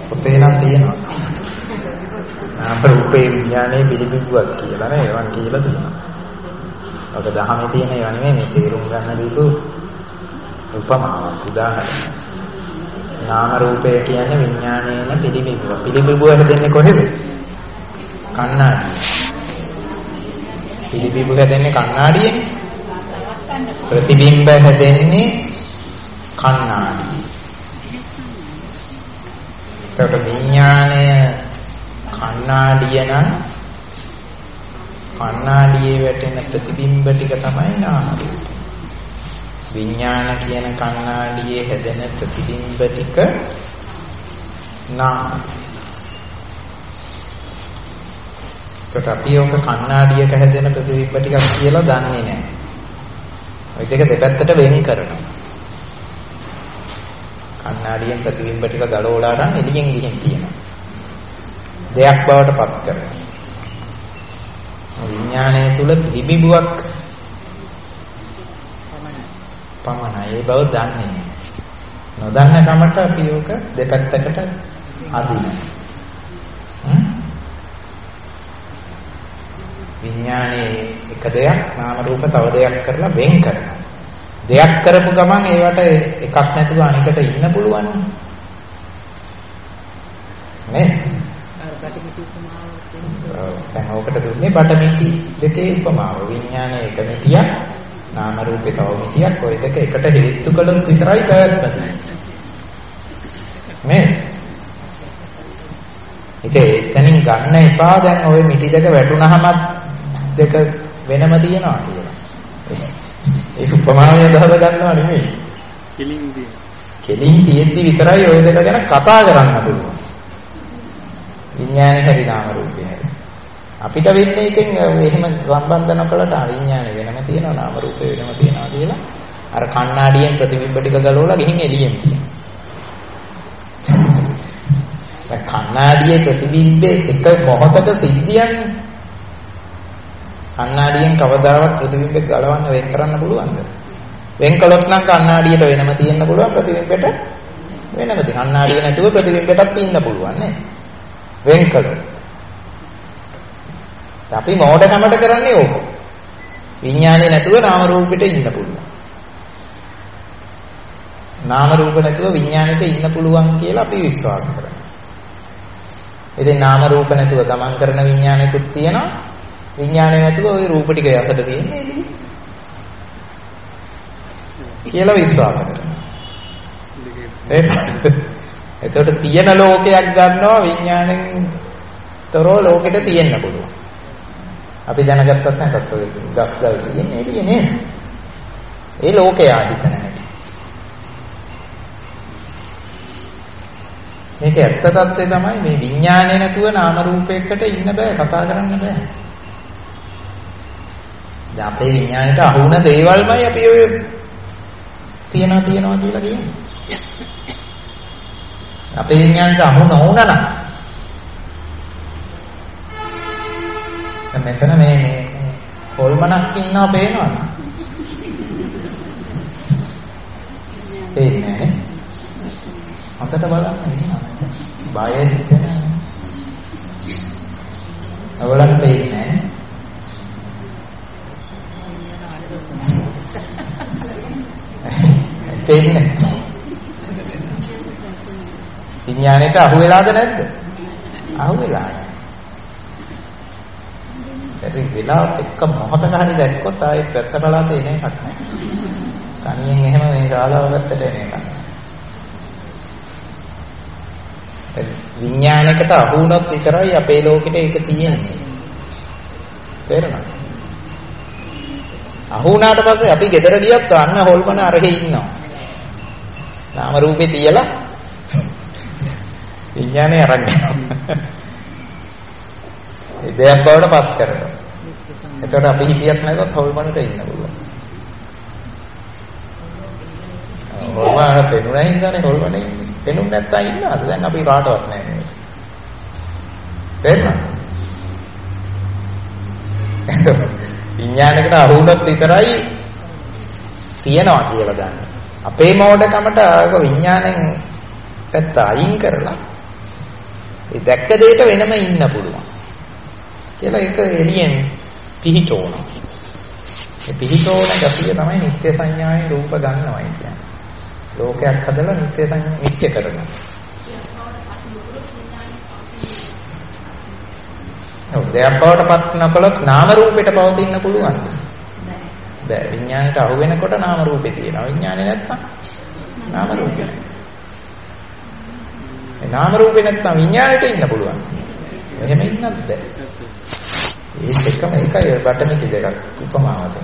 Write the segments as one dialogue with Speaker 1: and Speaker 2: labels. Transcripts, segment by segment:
Speaker 1: පොතේ නම් තියෙනවා. නාම රූපේ විඥානයේ පිළිබිඹුවක් කියලා නේ ඒවන් කියලා තියෙනවා. ඔක දහමේ තියෙන ඒවා නෙමෙයි මේ තේරුම් ගන්න දීපු උපමාවක් උදාහරණයක්. නාම රූපය කියන්නේ විඥානයේන පිළිබිඹුව. පිළිබිඹුව හැදෙන්නේ කොහෙද? කණ්ණාඩියේ. පිළිබිඹුව හැදෙන්නේ කණ්ණාඩියේ. ප්‍රතිබිම්බ හැදෙන්නේ කණ්ණාඩියේ. ඒකට විඥානය කණ්ණාඩිය නම් කණ්ණාඩියේ වැටෙන ප්‍රතිබිම්බ ටික තමයි නාම රූප. විඥාන කියන කණ්ණාඩියේ හැදෙන ප්‍රතිබිම්බ ටික නාම. ඒකට අපි ඔක කණ්ණාඩියක හැදෙන ප්‍රතිබිම්බ ටිකක් කියලා දන්නේ නැහැ. ওই දෙක දෙපැත්තට වෙන් කරනවා. කණ්ණාඩියෙන් ප්‍රතිබිම්බ ටික ගලවලා අරන් එළියෙන් ගිහින් තියෙනවා. දෙයක් බවට පත් කරනවා. විඥානය තුල පිළිබිඹුවක් පමණයි. ඒ බව දන්නේ නැහැ. නොදන්න කමට අපි ඔක දෙපැත්තකට අදිනවා. විඥානයේ එක දෙයක් නාම රූප තව දෙයක් කරලා වෙන් කරනවා. දෙයක් කරපු ගමන් ඒවට එකක් නැතුව අනිකට ඉන්න පුළුවන් නේ. දැන් ඔකට දුන්නේ බටමිටි දෙකේ උපමාව. විඥානයේ එක මිටියක් නාම රූපේ තව මිටියක් ඔය දෙක එකට හේතු කළොත් විතරයි පැවැත්ම තියෙන්නේ නේ. ඉතින් එතනින් ගන්න එපා දැන් ওই මිටි දෙක වැටුනහම දෙක වෙනම තියනවා කියලා. ඒ උපමාවෙන් අදහස ගන්නවා නෙමෙයි. කෙලින් තියෙද්දි විතරයි ওই දෙක ගැන කතා කරන්න පුළුවන්. විඥානේ හරි නාම රූපේ හරි. අපිට වෙන්නේ ඉතින් එහෙම සම්බන්ධ නොකලට විඥානේ වෙනම තියෙනවා නාම රූපේ වෙනම තියෙනවා කියලා අර කණ්ණාඩියෙන් ප්‍රතිබිම්බ ටික ගලවලා ගිහින් එළියෙන් තියෙනවා. දැන් කණ්ණාඩියේ ප්‍රතිබිම්බේ එක මොහොතක සිද්ධියන්නේ. කණ්ණාඩියෙන් කවදාවත් ප්‍රතිබිම්බේ ගලවන්න වෙන් කරන්න පුළුවන්ද? වෙන් කළොත් නම් කණ්ණාඩියට වෙනම තියෙන්න පුළුවන් ප්‍රතිබිම්බෙට වෙනම තියෙන. කණ්ණාඩිය නැතුව ප්‍රතිබිම්බෙටත් ඉන්න පුළුවන් නේ. වෙන් කළොත්. අපි මෝඩකමට කරන්නේ ඕක. විඥානේ නැතුව නාම රූපෙට ඉන්න පුළුවන්. නාම රූප නැතුව විඥානෙට ඉන්න පුළුවන් කියලා අපි විශ්වාස කරනවා. ඉතින් නාම රූප නැතුව ගමන් කරන විඥානෙකුත් තියෙනවා. විඥානේ නැතුව ওই රූප ටික යසට තියෙන්නේ එළිය. කියලා විශ්වාස කරනවා. එතකොට තියෙන ලෝකයක් ගන්නවා විඥාණයෙන් තොරව ලෝකෙට තියෙන්න පුළුවන්. අපි දැනගත්තත් නැත්නම් ඔය ගස් ගල් තියෙන්නේ එළිය නේද? ඒ ලෝකය හිතන හැටි. මේක ඇත්ත తත්ත්වය තමයි මේ විඥානය නැතුව නාම රූපයකට ඉන්න බෑ, කතා කරන්න බෑ. දැන් අපේ විඥාණයට අහු වුණ දේවල්මයි අපි ඔය තියනවා කියලා කියන්නේ. අපේ විඥාණයට අහු නොවුණා නම් මෙතන මේ හොල්මනක් ඉන්නවා පේනවද? පේන්නේ නැහැ. අතට බලන්න ඉන්නවා. බය හිතෙන. අවලක් පේන්නේ නැහැ. පේන්නේ. විඥාණයට අහු වෙලාද නැද්ද? අහු වෙලා. හරි වෙලාවත් එක්ක මොහොතක හරි දැක්කොත් ආයෙත් පැත්ත කළාත එන එකක් නැහැ. තනියෙන් එහෙම මේ ශාලාව පැත්තට එන එකක්. විඥානයකට අහු වුණොත් විතරයි අපේ ලෝකෙට ඒක තියෙන්නේ. තේරෙනවද? අහු වුණාට පස්සේ අපි ගෙදර ගියත් අන්න හොල්මන අරහෙ ඉන්නවා. නාම රූපේ තියලා විඥානේ අරන් යනවා. ඒ දෙයක් බවට පත් කරනවා. එතකොට අපි හිතියත් නැතත් හොල්මනට ඉන්න පුළුවන්. හොල්මන පෙනුනා ඉඳන්නේ හොල්මනේ ඉන්නේ. පෙනුම් නැත්තම් ඉන්නවද? දැන් අපි කාටවත් නැහැ නේද? තේරුණාද? විඥානයකට අහු වුණොත් විතරයි තියනවා කියලා දන්නේ. අපේ මෝඩකමට ආක විඥාණයෙන් පැත්ත අයින් කරලා ඒ දැක්ක දෙයට වෙනම ඉන්න පුළුවන් කියලා ඒක එළියෙන් පිහිටෝනවා. මේ පිහිටෝන ගතිය තමයි නිත්‍ය සංඥාවේ රූප ගන්නවා කියන්නේ. ලෝකයක් හදලා නිත්‍ය සංඥා නිත්‍ය කරනවා. ඔව් දෙයක් බවට පත් නොකළොත් නාම රූපෙට පවතින්න පුළුවන්ද? බෑ. විඥාණයට අහු වෙනකොට නාම රූපේ තියෙනවා. විඥානේ නැත්තම් නාම රූපේ නැහැ. ඒ නාම රූපේ නැත්තම් විඥාණයට ඉන්න පුළුවන්. එහෙම ඉන්නත් බෑ. ඒ දෙකම එකයි බටමිටි දෙකක් උපමාවට.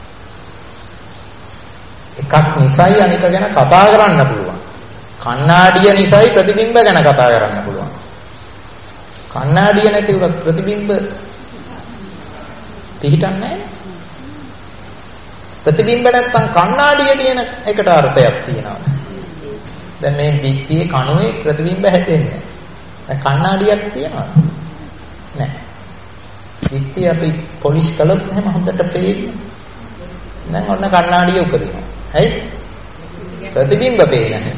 Speaker 1: එකක් නිසයි අනික ගැන කතා කරන්න පුළුවන්. කණ්ණාඩිය නිසයි ප්‍රතිබිම්බ ගැන කතා කරන්න පුළුවන්. කණ්ණාඩිය නැති උනත් ප්‍රතිබිම්බ පිහිටන්නේ නැහැ. ප්‍රතිබිම්බ නැත්තම් කණ්ණාඩිය කියන එකට අර්ථයක් තියෙනවා. දැන් මේ පිටියේ කණුවේ ප්‍රතිබිම්බ හැදෙන්නේ. දැන් කණ්ණාඩියක් තියෙනවද? නැහැ. පිටිය අපි පොලිෂ් කළොත් එහෙම හොඳට පේන්නේ. දැන් ඔන්න කණ්ණාඩිය උපදිනවා. ඇයි? ප්‍රතිබිම්බ පේන්නේ.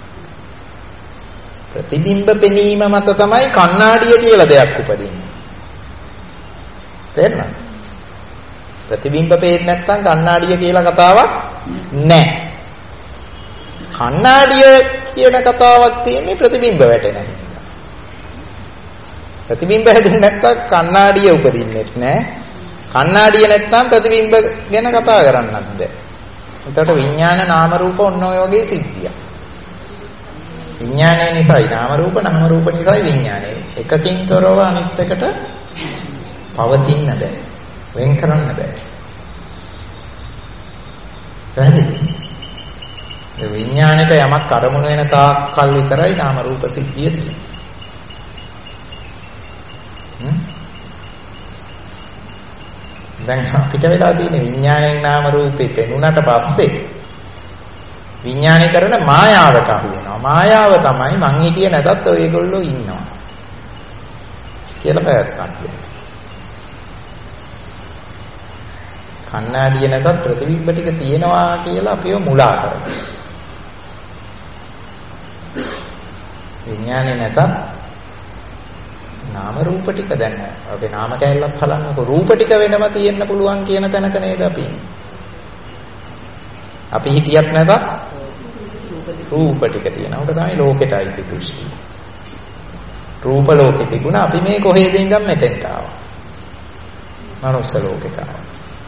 Speaker 1: ප්‍රතිබිම්බ පෙනීම මත තමයි කණ්ණාඩිය කියලා දෙයක් උපදින්නේ. තේරෙනවද? ප්‍රතිබිම්බ පේන්නේ නැත්නම් කණ්ණාඩිය කියලා කතාවක් නැහැ. කණ්ණාඩිය කියන කතාවක් තියෙන්නේ ප්‍රතිබිම්බ වැටෙන හින්දා. ප්‍රතිබිම්බ හැදෙන්නේ නැත්නම් කණ්ණාඩිය උපදින්නේ නැහැ. කණ්ණාඩිය නැත්නම් ප්‍රතිබිම්බ ගැන කතා කරන්නත් බැහැ. එතකොට විඥාන නාම රූප ඔන්න ඔය වගේ සිද්ධියක්. විඥානය නිසායි නාම රූප නිසායි විඥානය. එකකින් තොරව අනිත් එකට පවතින්න බෑ. වෙන් කරන්න බෑ. පැහැදිලිද? ඒ විඥාණයට යමක් අරමුණු වෙන තාක් කල් විතරයි නාම රූප සිද්ධිය තියෙන්නේ. දැන් අපිට වෙලා තියෙන විඥාණයෙන් නාම රූපේ පෙනුනට පස්සේ විඥාණය කරන මායාවට අහු වෙනවා. මායාව තමයි මං හිටියේ නැතත් ඔයගොල්ලෝ ඉන්නවා කියලා පැවැත්මක් දෙනවා. කණ්ණාඩිය නැතත් ප්‍රතිබිම්බ ටික තියෙනවා කියලා අපිව මුලා කරනවා. විඥානේ නැතත් නාම රූප ටික දැන් අපේ නාම කැලලක් බලන්නකො රූප ටික වෙනම තියෙන්න පුළුවන් කියන තැනක නේද අපි ඉන්නේ. අපි හිටියත් නැතත් රූප ටික තියෙනවා. ඒක තමයි ලෝකෙට අයිති දෘෂ්ටි. රූප ලෝකෙ තිබුණා අපි මේ කොහෙද ඉඳන් මෙතෙන්ට ආවා. මනුස්ස ලෝකෙට ආවා.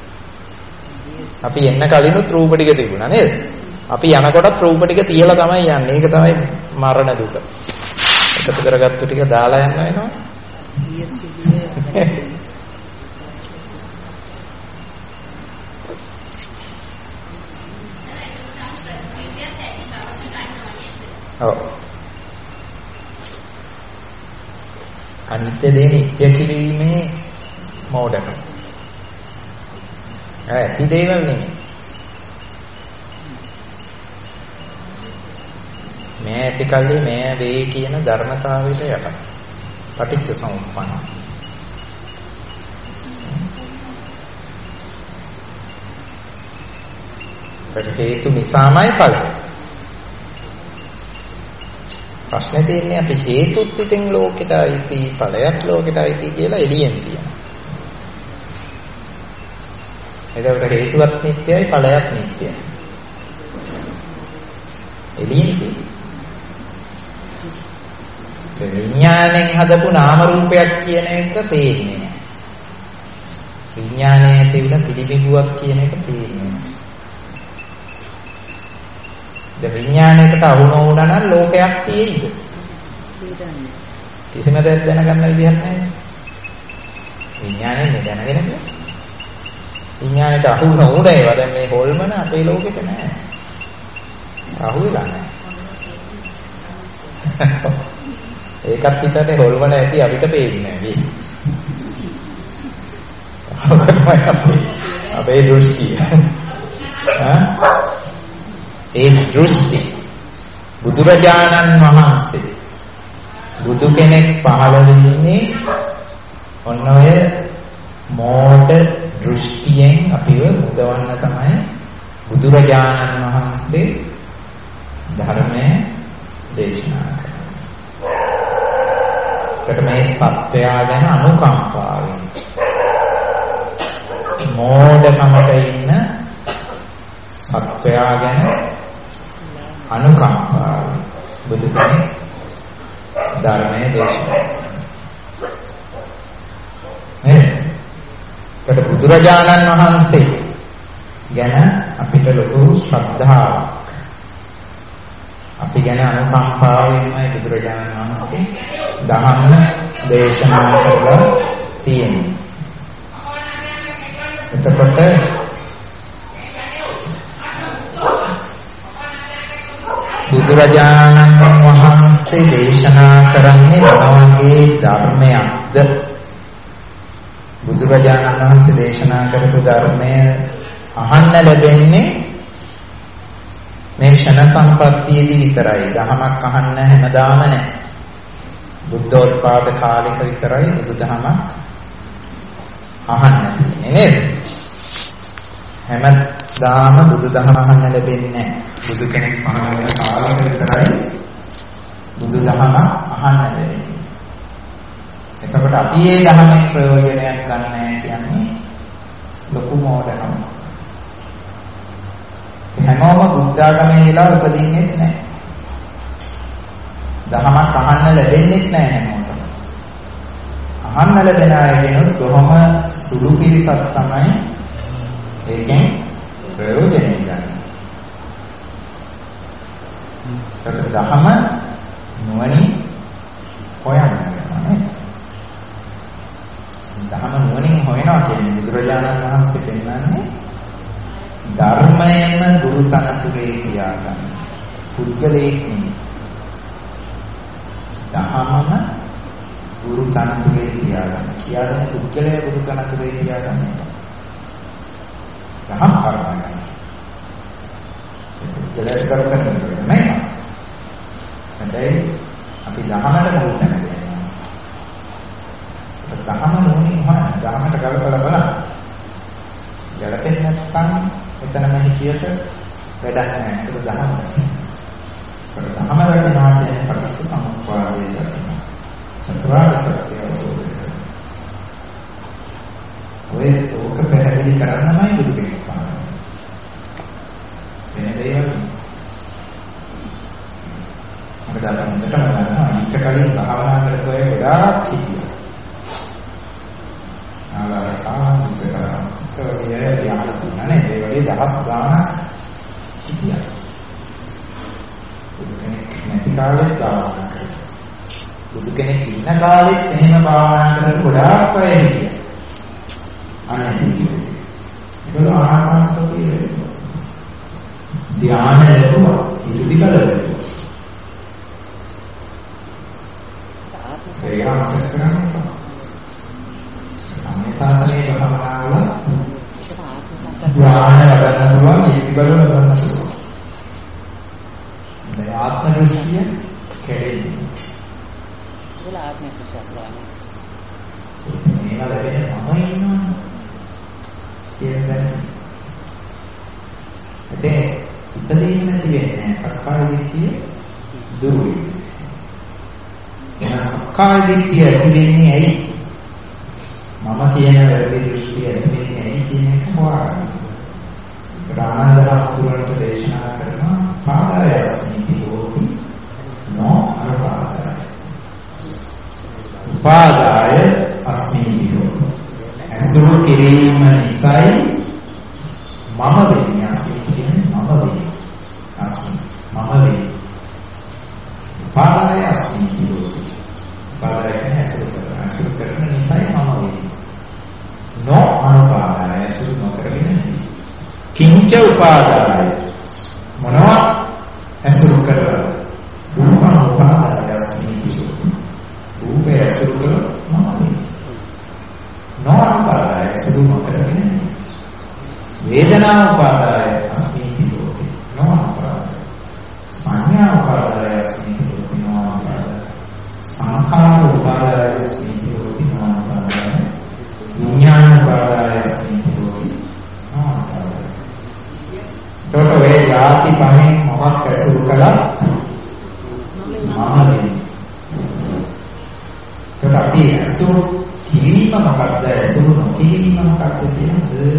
Speaker 1: අපි එන්න කලිනුත් රූප ටික තිබුණා නේද? අපි යනකොටත් රූප ටික තියලා තමයි යන්නේ. ඒක තමයි මරණ දුක. එකතු කරගත්තු ටික දාලා යන්න වෙනවා. ඔව්. අනිත්‍ය දේ නිත්‍ය කිරීමේ මෝඩකම. ඇති දේවල් නෙමෙයි. මේ ඇති කල්ලි මේ වේ කියන ධර්මතාවයට යට. පටිච්ච සමුප්පන්න. හේතු නිසාමයි ඵලය. ප්‍රශ්නේ තියෙන්නේ අපි හේතුත් ඉතින් ලෝකෙට අයිති ඵලයක් ලෝකෙට අයිති කියලා එළියෙන් තියෙනවා. එතකොට හේතුවත් නිට්ටයයි ඵලයක් නිට්ටයයි. එළියෙන් තියෙන්නේ. විඥාණයෙන් හදපු නාම රූපයක් කියන එක පේන්නේ නැහැ. විඥාණය ඇති වෙන පිළිබිඹුවක් කියන එක පේන්නේ නැහැ. විඥාණයකට අහු නොවුණා නම් ලෝකයක් තියෙයිද? කිසිම දෙයක් දැනගන්න විදිහක් නැහැ. විඥාණයෙන් දැනගෙන ඉන්නේ. විඥාණයට අහු නොවුණ ඒවා දැන් මේ හොල්මන අපේ ලෝකෙට නැහැ. අහු වෙලා නැහැ. ඒකත් පිටතේ හොල්මන ඇති අපිට පේන්නේ නැහැ. අපේ දෘෂ්ටිය. ඒ දෘෂ්ටි බුදුරජාණන් වහන්සේ බුදු කෙනෙක් පහළ වෙන්නේ ඔන්න ඔය මෝඩ දෘෂ්ටියෙන් අපිව මුදවන්න තමයි බුදුරජාණන් වහන්සේ ධර්මය දේශනා කරන්නේ. ඒකට මේ සත්වයා ගැන අනුකම්පාවෙන් මෝඩකමට ඉන්න සත්වයා ගැන අනුකම්පාවෙන් බුදු කෙනෙක් ධර්මයේ දේශනා කරනවා. බුදුරජාණන් වහන්සේ ගැන අපිට ලොකු ශ්‍රද්ධාවක්, අපි ගැන අනුකම්පාවෙන්මයි බුදුරජාණන් වහන්සේ ධර්ම දේශනා කරලා තියෙන්නේ. එතකොට බුදුරජාණන් වහන්සේ දේශනා කරන්නේ මොන වගේ ධර්මයක්ද? බුදුරජාණන් වහන්සේ දේශනා කරපු ධර්මය අහන්න ලැබෙන්නේ මේ ක්ෂණ සම්පත්තියේදී විතරයි. දහමක් අහන්න හැමදාම නැහැ. බුද්ධෝත්පාද කාලෙක විතරයි බුදුදහමක් අහන්න තියෙන්නේ නේද? හැමදාම බුදුදහම අහන්න ලැබෙන්නේ නැහැ. බුදු කෙනෙක් පහළ වෙන කාලෙක විතරයි බුදුදහම අහන්න ලැබෙන්නේ. එතකොට අපි මේ ධර්මයෙන් ප්‍රයෝජනයක් ගන්න කියන්නේ ලොකු මෝඩකම. හැමෝම බුද්ධාගමේ වෙලා උපදින්නේ නැහැ. ධර්මයක් අහන්න ලැබෙන්නේ නැහැ හැමෝටම. අහන්න ලැබෙන අයගෙනුත් කොහොම සුළු පිරිසක් තමයි ඒකෙන් ප්‍රයෝජනෙ ගන්න. ඒකට ධර්ම නුවණින් හොයන්න වෙනවා නේද? ධර්ම නුවණින් හොයනවා කියන්නේ බුදුරජාණන් වහන්සේ පෙන්නන්නේ ධර්මයෙන්ම ගුරු තනතුරේ තියාගන්න. පුද්ගලයෙක් නෙමෙයි. ධර්මම ගුරු තනතුරේ තියාගන්න. කියන්නේ පුද්ගලයා ගුරු තනතුරේ තියාගන්න. ධර්ම කරනවා. පුද්ගලයා කරන්නේ නැහැ. හැබැයි අපි ධර්මයට මුල් තැන දෙනවා. ධර්ම නුවණින් හොයන ධර්මයට ගලපලා බලන්න. ගැලපෙන්නේ නැත්නම් එතනම හිතියට වැඩක් නැහැ. ඒක ධර්ම. ධර්ම රැකෙනවා කියන්නේ පටිච්ච සමුප්පාදයේ දකින්න. චතුරාර්ය සත්‍ය අවබෝධ කරගන්න. ඔය ඕක පැහැදිලි කරන්නමයි බුදු කෙනෙක් පාන්නේ. වෙන දෙයක් මොකද අපි හොඳටම දන්නවා ඊට කලින් භාවනා කරපු අය ගොඩාක් හිටියා. ඒ වගේ දහස් ගාණක් හිටියා. බුදු කෙනෙක් නැති කාලෙත් භාවනා කරා. බුදු කෙනෙක් ඉන්න කාලෙත් එහෙම භාවනා කරන ගොඩාක් අය හිටියා. අනේ ඒක ආනාපානසතිය ධ්‍යාන ලැබුවා ඉරිදි බලලා. ඒක අසස් කරන්නේ. අනේ සාසනේ භාවනා වල ධ්‍යාන වඩන්න පුළුවන් ඉරිදි බලලා ගන්න පුළුවන්. මේ ආත්ම දෘෂ්ටිය කැඩෙන්නේ. ඒක ආත්ම විශ්වාස ගන්න. මේවා ලැබෙන්නේ මම ඉන්නවා. කියන්නේ ඉතින් නැති වෙන්නේ සක්කාය දිට්ඨිය දුරු වෙන්නේ. එහෙනම් සක්කාය දිට්ඨිය ඇති වෙන්නේ ඇයි? මම කියන වැරදි දෘෂ්ටිය ඇති වෙන්නේ ඇයි කියන එක හොයාගන්න. ආනන්දහතුරන්ට දේශනා කරන පාදාය අස්මිති හෝති නෝ අනුපාදාය. උපාදාය අස්මිති හෝති. අසුරු කිරීම නිසායි මම වෙන්නේ. අස්මිති කියන්නේ මම වෙන්නේ. මම වෙන්නේ. උපාදාය අස්මිති හෝති. උපාදාය කියන්නේ අසුරු කරන නිසායි මම වෙන්නේ. නෝ අනුපාදාය අසුරු නොකරගෙන කිංච උපාදාය මොනවා ඇසුරු කරලා රූප උපාදාය අස්මිති රූපය ඇසුරු කරලා මම නෝ උපාදාය ඇසුරු නොකරගෙන වේදනා උපාදාය අස්මිති නෝ උපාදාය සංඥා උපාදාය අස්මිති නෝ උපාදාය සංඛාර උපාදාය අස්මිති නෝ උපාදාය විඥාන උපාදාය අස්මිති තොට වේ ಜಾති පහෙන් මොකක් ඇසුරු කළා මම වෙන්නේ.
Speaker 2: අපි අසුරු කිරීම මොකක්ද අසුරු නොකිරීම මොකක්ද කියන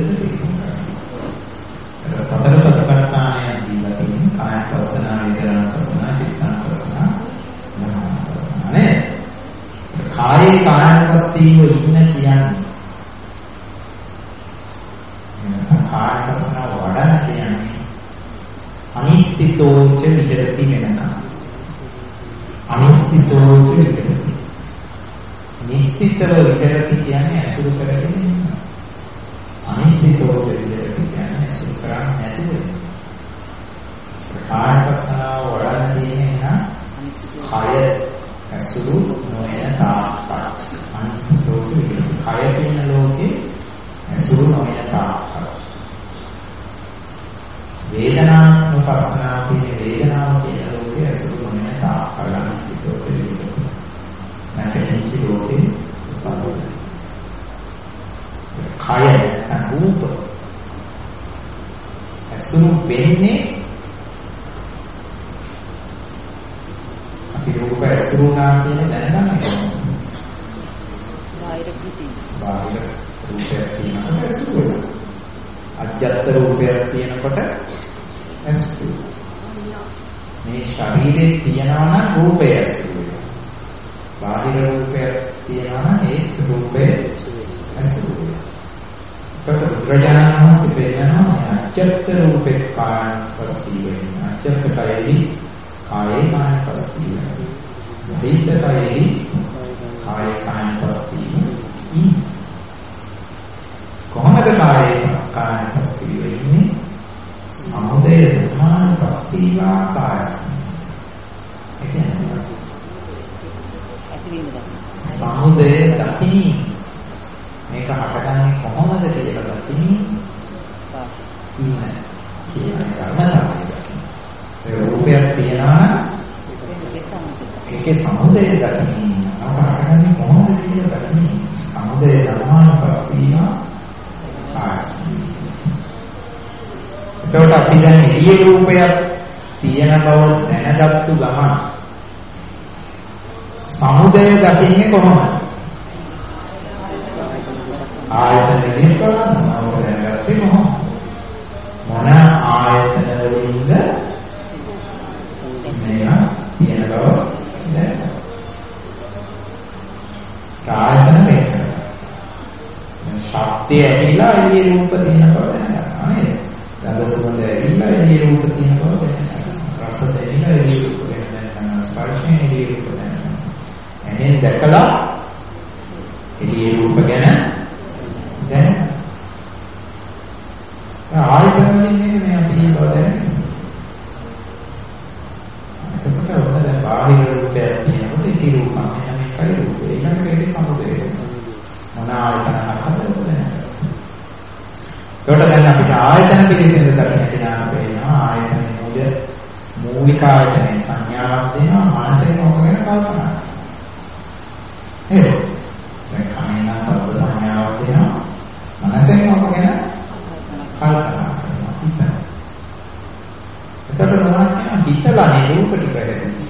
Speaker 2: දෙක සතර සතිපට්ඨානය දීලා තියෙන කායපස්සන, වේදනාපස්සන, චිත්තාපස්සන, ධම්මාපස්සන නේ. කායේ කායපස්සීව ඉන්න කියන්නේ කායපස්සන වඩන කියන්නේ අනිශ්චිතෝච විහෙරති වෙනකම්. අනිශ්චිතෝච විහෙරති. නිශ්චිතව විහෙරති කියන්නේ අසුරු කරගෙන ඉන්න. අනිශ්චිතෝච විහෙරති කියන්නේ අසුරු කරන්නේ නැතුව. කායපස්සන වඩන දෙන්නේ නම් කය අසුරු නොවන තාක්ක. අනිශ්චිතෝච විහෙරති. කය කියන ලෝකේ අසුරු නොවන තාක්ක. වේදනානුපස්සනාව කියන වේදනාව කියන ලෝකයේ අසුරු නොවන තාක්ක අනිශ්චිතෝච විහෙරති. නැකෙච්ච ලෝකේ උපදින කය රූප අසුරු වෙන්නේ අපි රූප අසුරු නා කියන දැනගන්න බාහිර රූපයක් තියෙනකොට අසුරු වෙනවා. අජ්ජත් රූපයක් තියෙනකොට අසුරු. මේ ශරීරේ තියනවා නම් රූපය අසුරු වෙනවා. බාහිර රූපයක් තියනවා නම් ඒ රූපය අසුරු වෙනවා. ඒකට බුදුරජාණන් වහන්සේ කියනවා අජ්ජත් රූපේ කායං පස්සීව වෙනවා. අජ්ජත් කයෙහි කායේ කායං පස්සීව වෙනවා. බහිත කයෙහි කායේ කායං පස්සීව වෙනවා. කොහොමද කායේ කායං පස්සීව වෙන්නේ? සමුදය ධර්මාන පස්සීවා කායස්. ඒ කියන්නේ සමුදය දකිනි. මේක හටගන්නේ කොහොමද කියලා දකිනි. ඉන්න කියන ධර්මතාවය දකිනි. ඒ රූපයක් තියනවා නම් ඒකේ සමුදය දකිනි. හටගන්නේ කොහොමද කියලා දකිනි. සමුදය ධර්මාන පස්සීවා කායස්. එතකොට අපි දැන් එළියේ රූපයක් තියෙන බව දැනගත්තු ගමන් සමුදය දකින්නේ කොහොමද? ආයතන දෙකක් බලනවා. දැනගත්තේ කොහොමද? මොන ආයතන වලින්ද මේවා තියෙන බව දැනගන්න. ආයතන දෙක. ශක්තිය ඇවිල්ලා එළියේ රූප තියෙන බව දැනගන්නවා නේද? ගඳ සුවඳ ඇවිල්ලා එළියේ රූප තියෙන බව දැනගන්නවා. රස දැනෙලා එළියේ රූප දැනගන්නවා. ස්පර්ශයෙන් එළියේ රූප දැනගන්නවා. එහෙන් දැකලා එළියේ රූප ගැන දැන ආයතන වලින් නේද මේ අපි බව දැනගන්නේ. එතකොට ඔන්න දැන් බාහිර රූපයක් තියෙනකොට ඒ රූප මෙන්න මේකයි රූපේ. ඊළඟට ඒකේ සමුදය මොන ආයතන හතරද දැනගන්න. ඒකට දැන් අපිට ආයතන පිළිසෙඳ දක්න ඥාන වෙනවා. ආයතන මූලික ආයතනේ සංඥාවක් දෙනවා. මනසෙන් ඕක ගැන කල්පනා කරනවා. නේද? දැන් කමෙන් සබ්බ සංඥාවක් දෙනවා. මනසෙන් ඕක ගැන කල්පනා කරනවා. හිතනවා. එතකොට මොනවද කියන හිතලා නිරූප ටික හැදෙන්නේ.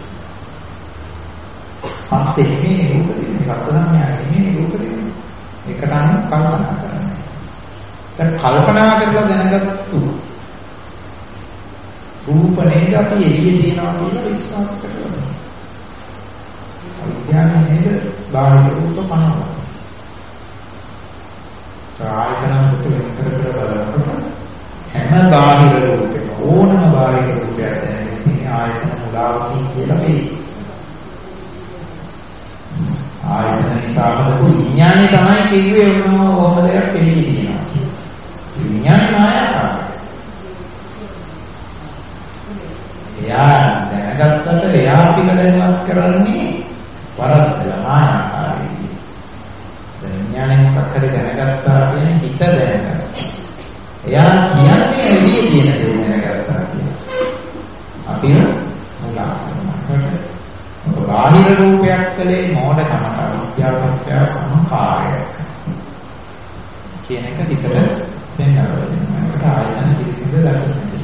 Speaker 2: සත්‍ය නෙමෙයි රූප දෙන්නේ. සත්‍ය සංඥා නෙමෙයි රූප දෙන්නේ. ඒකට අනුව කල්පනා කරනවා. දැන් කල්පනා කරලා දැනගත්තු රූප නේද අපි එළියේ තියනවා කියලා විශ්වාස කරනවා. අවිද්‍යාව නේද බාහිර රූප පනවනවා. ආයතන කොට වෙන කර බලනකොට හැම බාහිර රූපෙම ඕනම බාහිර රූපයක් දැනෙන්නේ ආයතන මුලාවකින් කියලා වෙයි. ආයතන නිසා හදපු විඥානේ තමයි කිව්වේ ඔහොම දෙයක් එළියේ තියෙනවා. විඥානේ මායාකාරයි. එයා දැනගත්තට එයා පිළිදැනුවත් කරන්නේ වරද්දලා මායාකාරයි. විඥානේ මොකක් හරි දැනගත්තා කියන්නේ හිත දැනගන්න. එයා කියන්නේ එළියේ තියෙන දේ දැනගත්තා කියන්නේ. අපි මුලා කරනවා. බාහිර රූපයක් කලේ මෝඩකමට විද්‍යාවත්‍ය සමකාරයක් කියන එක හිතට දැනගන්න. ඒකට ආයතන පිළිසිඳ දකින්න.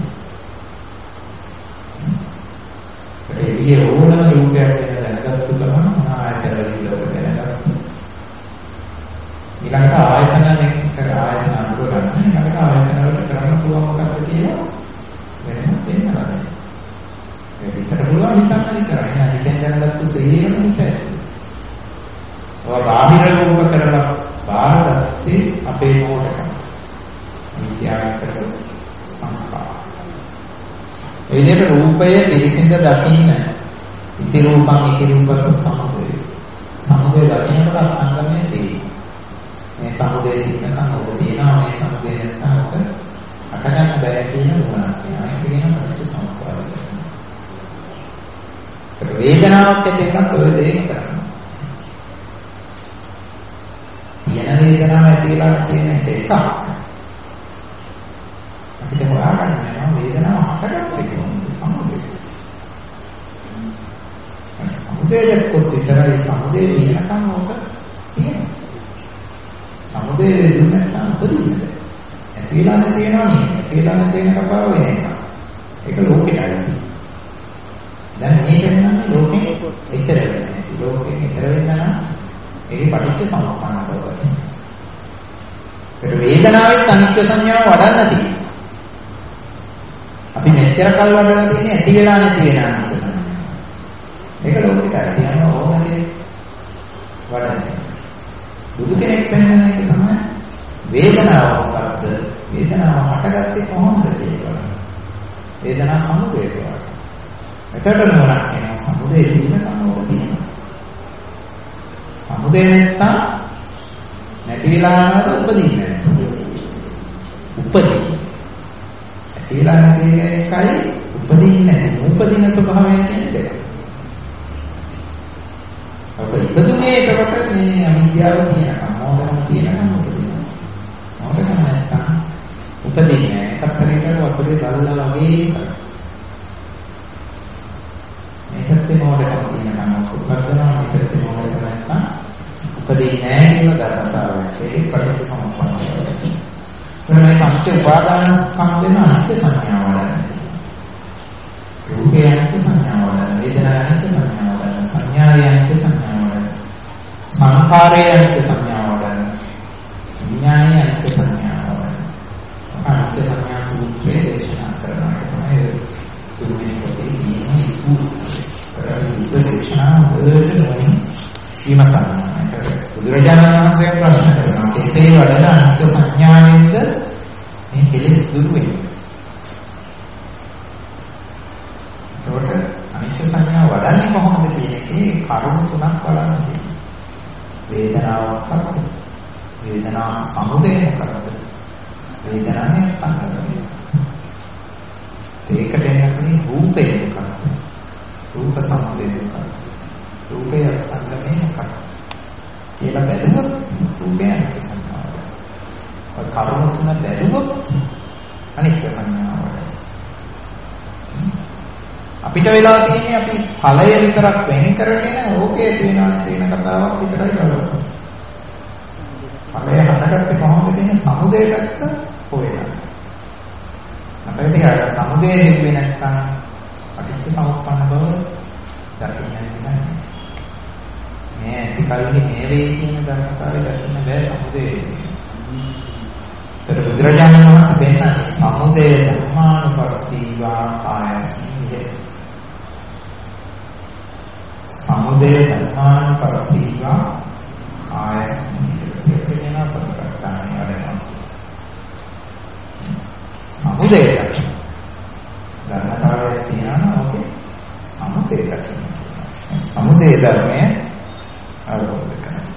Speaker 2: ඒ ඕනම රූපයක් ගැන දැනගත්තු ගමන් ආයතන වලින් දැනගන්න. ඊළඟට ආයතන ආයතන අනුර ගන්න ඊළඟට ආයතන වලට කරන්න පුළුවන් මොකක්ද කියලා වෙනම තේරෙනවා. ඒකට පුළුවන් හිතන්න විතරයි. අනිකෙන් දැනගත්තු සේරම හිතයි. ඔය බාහිර රූප කරලා බාහිරත්තේ අපේ මොඩකම. විද්‍යාවකට සංඛාර. ඒ විදිහට රූපය පිරිසිඳ දකින්න ඉති රූපං ඉති රූපස්ස සමුදය. සමුදය දකින්නට අංගමයේ තියෙනවා. මේ සමුදය තියෙනකන් ඔබ තියෙනවා මේ සමුදය නැත්නම් ඔබ අටගන්න බෑ කියන උනක් තියෙනවා. ඒක කියනවා පටිච්ච සමුප්පාදය. වේදනාවක් ඇතිවෙනත් ඔය දේ කරනවා. තියෙන වේදනාව ඇති වෙලා තියෙන එකක්. අපිට හොයාගන්න වෙනවා වේදනාව හටගත්තේ කොහොමද සමුදය. සමුදය දැක්කොත් විතරයි සමුදය වෙනකම් ඕක තියෙනවා. සමුදය දුන්න නැත්නම් උපදින්නේ. ඇති වෙලා නැති වෙනවා නේ. ඇති වෙලා නැති වෙන කතාව වෙන එක. ඒක ලෝකෙටයි. දැන් මේ වෙනන්නේ ලෝකෙ ඉතර වෙන්නේ. ලෝකෙ ඉතර වෙන්න නම් ඒකේ පටිච්ච සමුප්පාද බව. ඒක වේදනාවේ අනිත්‍ය සංඥාව වඩන්න තියෙනවා. අපි මෙච්චර කල් වඩලා තියෙන්නේ ඇති වෙලා නැති වෙන අනිත්‍ය සංඥාව. ඒක ලෝකෙට කියනවා ඕනකේ වඩන්නේ. බුදු කෙනෙක් පෙන්වන එක තමයි වේදනාව මොකක්ද? වේදනාව හටගත්තේ කොහොමද කියලා. වේදනා සමුදය කියලා. එතකොට මොනක් කියනවා සමුදය තියෙනකම් ඕක තියෙනවා. සමුදය නැත්තම් නැති වෙලා යනවාද උපදින්නේ නැහැ. උපදින්නේ. ඇති වෙලා නැති වෙන එකයි උපදින්නේ නැහැ. උපදින ස්වභාවය කියන්නේ දෙක. ඔක ඉපදුනේ එතකොට මේ අවිද්‍යාව තියෙනකම් මොකක්ද තියෙනකම් උපදිනවා. මොකක්ද නැත්තම් උපදින්නේ නැහැ. එකක් හරියට වතුරේ බලලා වගේ කරා. මේකත් මොඩකම් කියනවා උපදිනවා මේකත් මොඩකම් නැත්නම් උපදින්නේ නැහැ කියන ධර්මතාවය. ඒක පටිච්ච සමුප්පාදය. මේ පස්සේ උපාදාන ස්කන්ධේන අනිත්‍ය සංඥාව වඩන. රූපේ අනිත්‍ය සංඥාව වඩන, වේදනා අනිත්‍ය සංඥාව වඩන, සංඥාවේ අනිත්‍ය සංඥාව වඩන, සංඛාරයේ අනිත්‍ය සංඥාව වඩන, විඥානයේ අනිත්‍ය සංඥාව වඩන. අනිත්‍ය සංඥා සූත්‍රයේ දේශනා කරනවා තමයි තුන්වෙනි පොතේ තියෙන උපදේශනා වලදී විමසන්න. බුදුරජාණන් වහන්සේ ප්‍රශ්න කරනවා කෙසේ වඩන අනිත්‍ය සංඥාවෙන්ද මේ කෙලෙස් දුරු වෙන්නේ? එතකොට අනිත්‍ය සංඥාව වඩන්නේ කොහොමද කියන එකේ කරුණු තුනක් බලන්න තියෙනවා. වේදනාවක් මොකක්ද? වේදනා සමුදය මොකක්ද? වේදනාවේ අත්දැකීම. ඒකට එන්නේ රූපය මොකක්ද? රූප සමුදය මොකක්ද? රූපය අත්දැකීම මොකක්ද? කියලා බැලුවොත් රූපය අනිත්‍ය සංඥාව. ඔය කරුණු තුන බැලුවොත් අනිත්‍ය සංඥාව. අපිට වෙලා තියෙන්නේ අපි ඵලය විතරක් වෙන් කරගෙන ඕකේ තියෙනවා තියෙන කතාවක් විතරයි බලන්නේ. ඵලය හටගත්තේ කොහොමද කියන සමුදය පැත්ත හොයලා. අපිට ඒක සමුදය දෙන්නේ නැත්නම් පටිච්ච සමුප්පන්න බව දකින්න බෑ. මේ ඇතිකල්හි මේ වේ කියන ධර්මතාවය දකින්න බෑ සමුදේ. ඒතර බුදුරජාණන් වහන්සේ පෙන්නන්නේ සමුදය ධම්මානුපස්සීවා කායස්මින්. සමුදය ධම්මානුපස්සීවා කායස්මින්. කියන සම්ප්‍රදාය වලදී සමුදය දකින්න. ධර්මතාවය තියෙනවා ඕකේ සමුදය දකින්න. සමුදය ධර්මය අවබෝධ කරගන්න.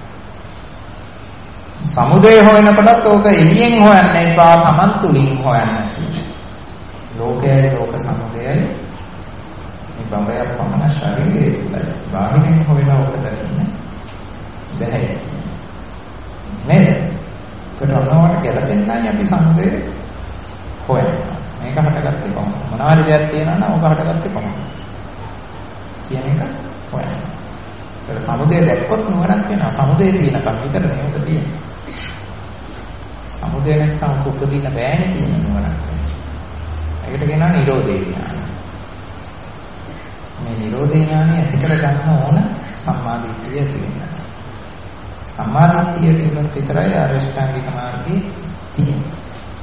Speaker 2: සමුදය හොයනකොටත් ඕක එළියෙන් හොයන්න එපා තමන් තුලින් හොයන්න කියන්නේ. ලෝකයයි ලෝක සමුදයයි මේ බඹය පමණ ශරීරයේ තුලයි. බාහිරින් හොයන ඕක දකින්න බැහැ. නේද? ඒකට ගැලපෙන්නයි අපි සමුදය හොයන්නේ. මේක හටගත්තේ කොහොමද? මොනවාරි දෙයක් තියෙනවා නම් ඕක හටගත්තේ කොහොමද? කියන එක හොයන්න. ඒක සමුදය දැක්කොත් නුවණක් වෙනවා. සමුදය තියෙනකම් විතරනේ ඔක තියෙන්නේ. සමුදය නැත්තම් උපදින්න බෑනේ කියන නුවණක් වෙනවා. ඒකට කියනවා නිරෝධේ ඥාන. මේ නිරෝධේ ඥානය ඇති කර ගන්න ඕන සම්මා දිට්ඨිය ඇති වෙන්න. සම්මාදිට්ඨිය තිබුණොත් විතරයි අරිෂ්ඨාංගික මාර්ගයේ තියෙන්නේ.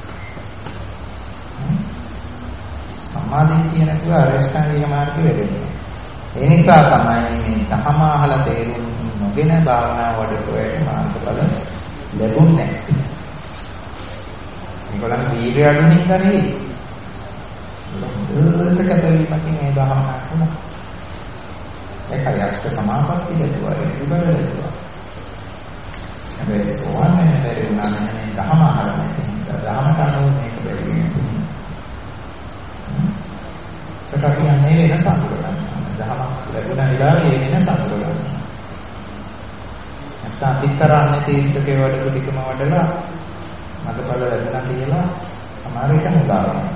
Speaker 2: සම්මාදිට්ඨිය නැතුව අරිෂ්ඨාංගික මාර්ගෙ වෙන්නේ. ඒ නිසා තමයි මේ ධහම අහලා තේරුම් නොගෙන භාවනා වඩපුවාට මාර්ගඵල ලැබුණේ නැහැ. ඒගොල්ලන් වීර්ය අඩු හින්දා නෙවෙයි. දුරට කැපවීමකින් මේ භාවනා කරනවා. ඒකයි අෂ්ට සමාපatti ලැබුවා ඉවර ලැබුවා. හැබැයි සෝවාන් බැරි වුණා නම් ධහම අහලා නැති හින්දා ධහමට අනුව මේක බැරි වෙනවා. ඒකට අපි යන්නේ වෙනස අඳුරගන්න. දහමක් ලැබුණ විලාවේ වෙනස අඳුරගන්න. නැත්නම් අපිතරන්නේ තීර්ථකේ වඩපු ටිකම වඩලා මගපල ලැබුණා කියලා සමහර විට මුලා වෙනවා.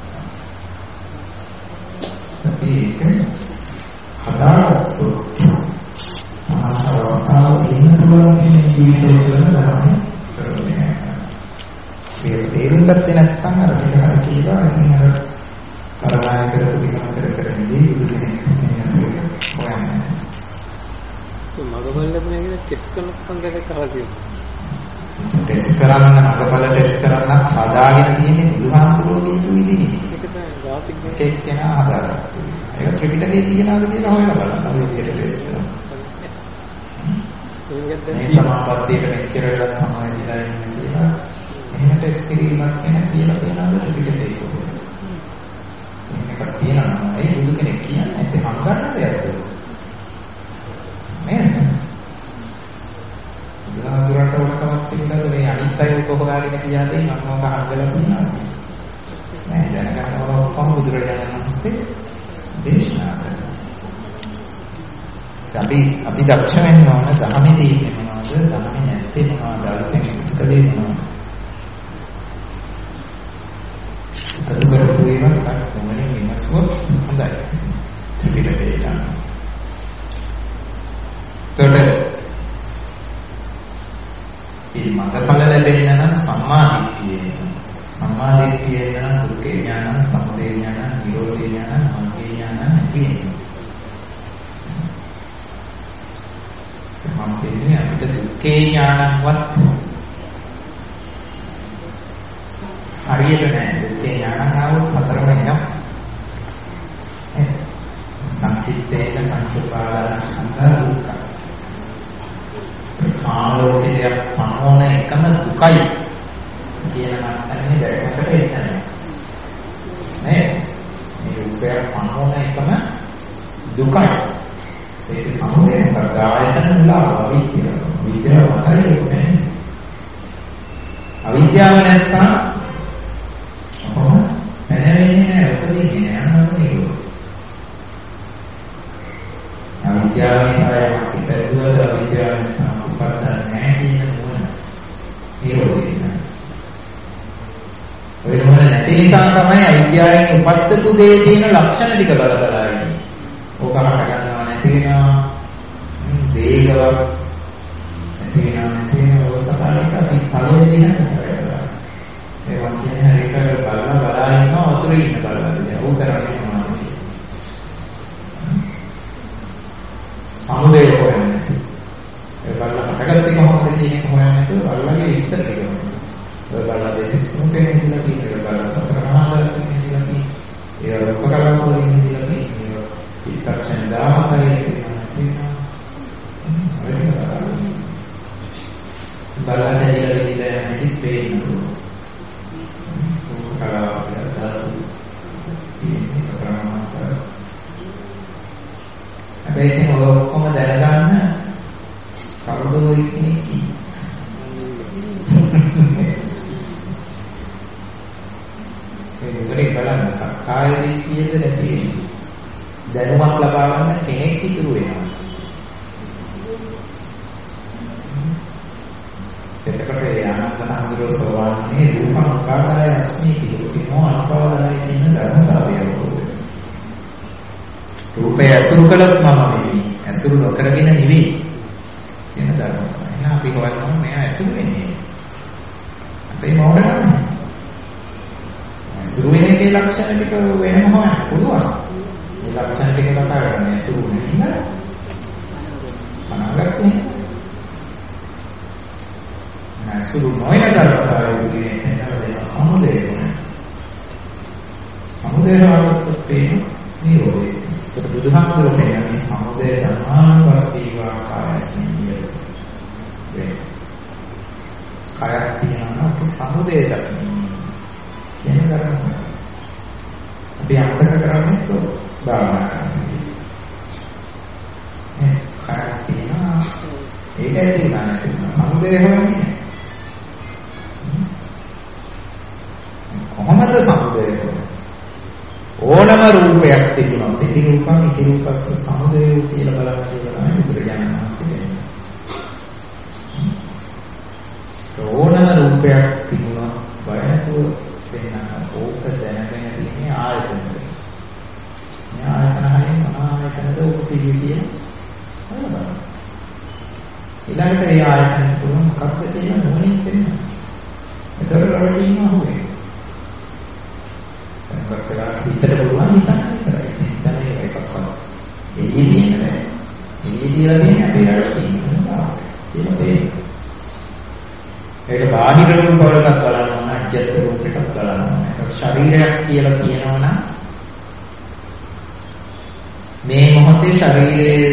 Speaker 2: අපි ඒක හදාගත්තොත් ආසාවතාව ඉන්න පුළුවන් කියන ජීවිතේ කරනවා. ඒක තේරුම් ගත්තේ නැත්නම් අර ටික හරි කියලා ඉතින් අර කරනාය කරපු විදිහ කර ඉඳී බුදු කෙනෙක් හොයන්නේ.
Speaker 3: මගපල ලැබුණා කියන ටෙස්ට් කරනකම් ගැලක් කරලා තියෙනවා.
Speaker 2: ටෙස්ට් කරන්න මගපල ටෙස්ට් කරන්නත් හදාගෙන තියෙන්නේ බුදුහාමුදුරුවෝ කියපු විදිහනේ. ඒක තමයි ගාතික කෙනා හදාගත්තේ. ඒක ත්‍රිපිටකයේ තියනවාද කියලා හොයලා බලන්න. ඔය විදිහට ටෙස්ට් කරනවා. මේ සමාපත්තියට මෙච්චර වෙලක් සමාය දීලා ඉන්නේ කියලා එහෙම ටෙස්ට් කිරීමක් ගැන කියලා තියනවාද ත්‍රිපිටකයේ. මේක තියෙනවා ඒ බුදු කෙනෙක් කියන්නේ ඒක හංගන්න දෙයක්ද නේද? බුදුහාමුදුරන්ට උනකමක් තිබුණාද මේ අනිත් අය කොහොමගෙන කියලාද මම මොකක් හංගලා තියෙනවද? නෑ දැනගන්න ඕන ඔක්කොම බුදුරජාණන් වහන්සේ දේශනා කරනවා. අපි දක්ෂ වෙන්න ඕන ධර්මයේ තියෙන්නේ මොනවද? ධර්මයේ නැත්තේ මොනවද? අලුතෙන් එකතු කළේ මොනවද? එකතු කරපු ඒවා මොනින් විමසුවොත් හොඳයි. ත්‍රිපිටකේ යන. මේ මඟඵල ලැබෙන්න නම් සම්මා දිට්ඨිය නම් දුක්ඛේ ඥාන, සමුදය ඥාන, නිරෝධේ ඥාන, මාර්ගේ ඥාන නැති වෙනවා. මම කියන්නේ අපිට දුක්ඛේ ඥානවත් හරියට නෑ. දුක්ඛේ ඥානං ආවොත් හතරම එනවා. සංකිට්ඨේන සංකපාලං දුක්ඛ. කාලෝකේ පනෝන එකම දුකයි කියන මතන්නේ දැක්මකට එන්නේ. නේ? මේ රූපය පනෝන එකම දුකයි. ඒක සමුදය මොකක්ද? ආයතන මුලාව අවිද්‍යාව. විද්‍යාව වතරින්නේ. අවිද්‍යාව නැත්තම් පැනවෙන්නේ නැහැ, උපදින්නේ නැහැ නේද? අවිද්‍යාව නිසා යමක් ඉපැද්දුවද අවිද්‍යාව නැත්තම් උපදින්නේ නැහැ කියන නුවණ. ඒකෝදේ. ඔය නුවණ නැති නිසා තමයි අවිද්‍යාවෙන් උපත්තු දේ තියෙන ලක්ෂණ ටික බලලා ඉන්නේ. ඕක හට ගන්නවා නැති වෙනවා. වේගවත් නැති වෙනවා ඔය කතාවට අපි කලින් දිනන ඒ වගේ හරියට බලලා ඉන්නවා වතුරේ ඉන්න බලලා ඕක කරන්නේ මොනවද? සමුදේ හොයන්නේ. ඒ බලලා හටගත්තේ කොහොමද කියන එක හොයන්නේ නැතුව බලලාගේ විස්තර ටික හොයනවා. ඔය බලලා දෙස් මොකෙන් ඉඳලා තියෙන්නේ බලලා සතරමහාතරකින් ඉඳලා තියෙන්නේ. ඒ උපකරණ වලින් ඉඳලා තියෙන්නේ. ඉක්ක්ෂණ 10 බලලා දෙවිලා ඉඳලා නැති පේනවා. හැබැයි ඉතින් ඔය ඔක්කොම දැනගන්න කවුරුද කෙනෙක් ඒ බලන්න සක්කාය දිට්ඨියද නැති දැනුමක් ලබා ගන්න කෙනෙක් ඉතුරු වෙනවා. එතකොට ඒ ආනන්දහඳුරෝ සෝවාන්නේ රූපංකාරය අස්මි කිනෝ අනුපාදාය කියන ධර්මතාවය අවබෝධ. රූපය අසුරු කළත් මම නෙවෙයි. අසුරු නොකරගෙන නෙවෙයි. කියන ධර්මතාවය. එහෙනම් අපි හොයනවා මෙයා අසුරු වෙන්නේ. අපේ මොඩකම. අසුරු වෙන එකේ ලක්ෂණ ටික වෙනම හොයන්න පුළුවන්. මේ ලක්ෂණ ටික කතා කරන්නේ අසුරු වෙන ඉන්න. අනාගතේ සුළු නොයන ධර්මතාවය කියන්නේ නේද? සමුදය. සමුදය වලට පේන නිරෝධය. ඒක බුදුහාමුදුරුවෝ කියන්නේ සමුදය ධර්මානුපස්සීවා කායස්මිය. කායක් තියෙනවා අපි සමුදය දකින්න. කියන ධර්ම. අපි අන්තක කරන්නේ તો භාවනා කරන්නේ. කායක් තියෙනවා ඒක ඇති වෙනවා සමුදය හොයන්නේ. කොහොමද සමුදය හොයන්නේ? ඕනම රූපයක් තිබුණොත් ඒ රූපස්ස සමුදය කියලා බලන්න කියලා බුදුරජාණන් වහන්සේ කියන්නේ. ඕනම රූපයක් තිබුණොත් බය නැතුව වෙන ඕක දැනගෙන තියෙන්නේ ආයතනවල. මේ ආයතන හයෙන් ආයතනද ඕක පිළිගිය තියෙනවා. ඊළඟට ඒ ආයතන පුළුවන් මොකක්ද කියලා නොනින් දෙන්න. ඒතර රවටි ඉන්නවා හොනේ. කරලා හිතට පුළුවන් හිතන්න විතරයි. හිතන්නේ එකක්වත්. එළියේ නෑ. එළියේ තියෙන අපේ රටේ ඉන්නවා. ඒක බාහිර රූප වලට බලනවා නම් අජ්‍යත් රූපයකට බලනවා. ඒක ශරීරයක් කියලා කියනවා නම් මේ මොහොතේ ශරීරයේ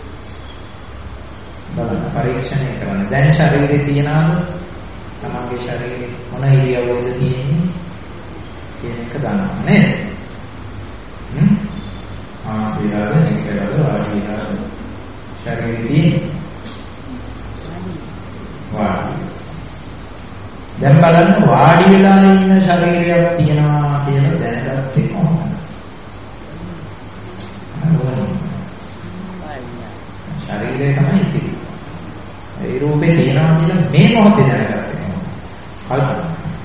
Speaker 2: බලන්න පරීක්ෂණය කරන්න. දැන් ශරීරේ තියනවාද? තමන්ගේ ශරීරේ මොන ඉරියව්වද තියෙන්නේ? කියන එක දන්නවා නේද? ආසීලාද මේකද වාඩිලාද ශරීරයේ වාඩි. දැන් බලන්න වාඩි වෙලා ඉන්න ශරීරයක් තියෙනවා කියලා දැනගත්තේ කොහොමද? ශරීරය තමයි ඉතිරි. ඒ රූපේ තියෙනවා කියලා මේ මොහොතේ දැනගත්තේ කොහොමද? කල්පනා.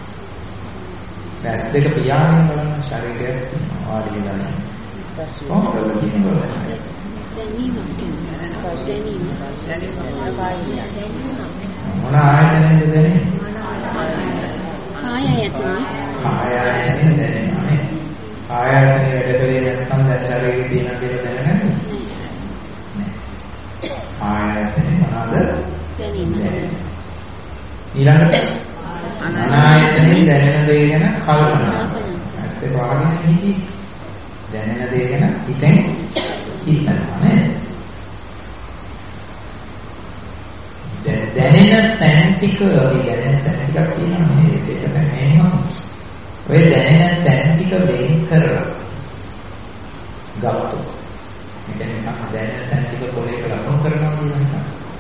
Speaker 2: ඇස් දෙක පියාගෙන බලන ශරීරයක් තියෙනවා වාඩි වෙලා ඉන්න. කොහොමද කියන්නේ? මොන ආයතනෙන්ද දැනෙන්නේ? කායයන් දැනෙන්නේ. කායයන් වැඩ කරේ නැත්නම් දැන් ශරීරයේ තියෙන දේ දැනගන්නේ නැහැ. ආයතනෙ මොනවාද? දැනෙන්නේ. ඊළඟට අනායතනෙ දැනෙන දේ ගැන කල්පනා. ඇස් දෙක වහගෙන ඉඳි දැනෙන දේ ගැන හිතෙන් හිතනවා නේද? දැනෙන තැන් ටික දැනෙන තැන් ටිකක් තියෙනවා නේද? ඒක තමයි මේක. ඔය දැනෙන තැන් ටික වෙන් කරලා ගත්තොත් මේ කියන්නේ දැනෙන තැන් ටික පොලේට ලකුණු කරනවා කියන එක.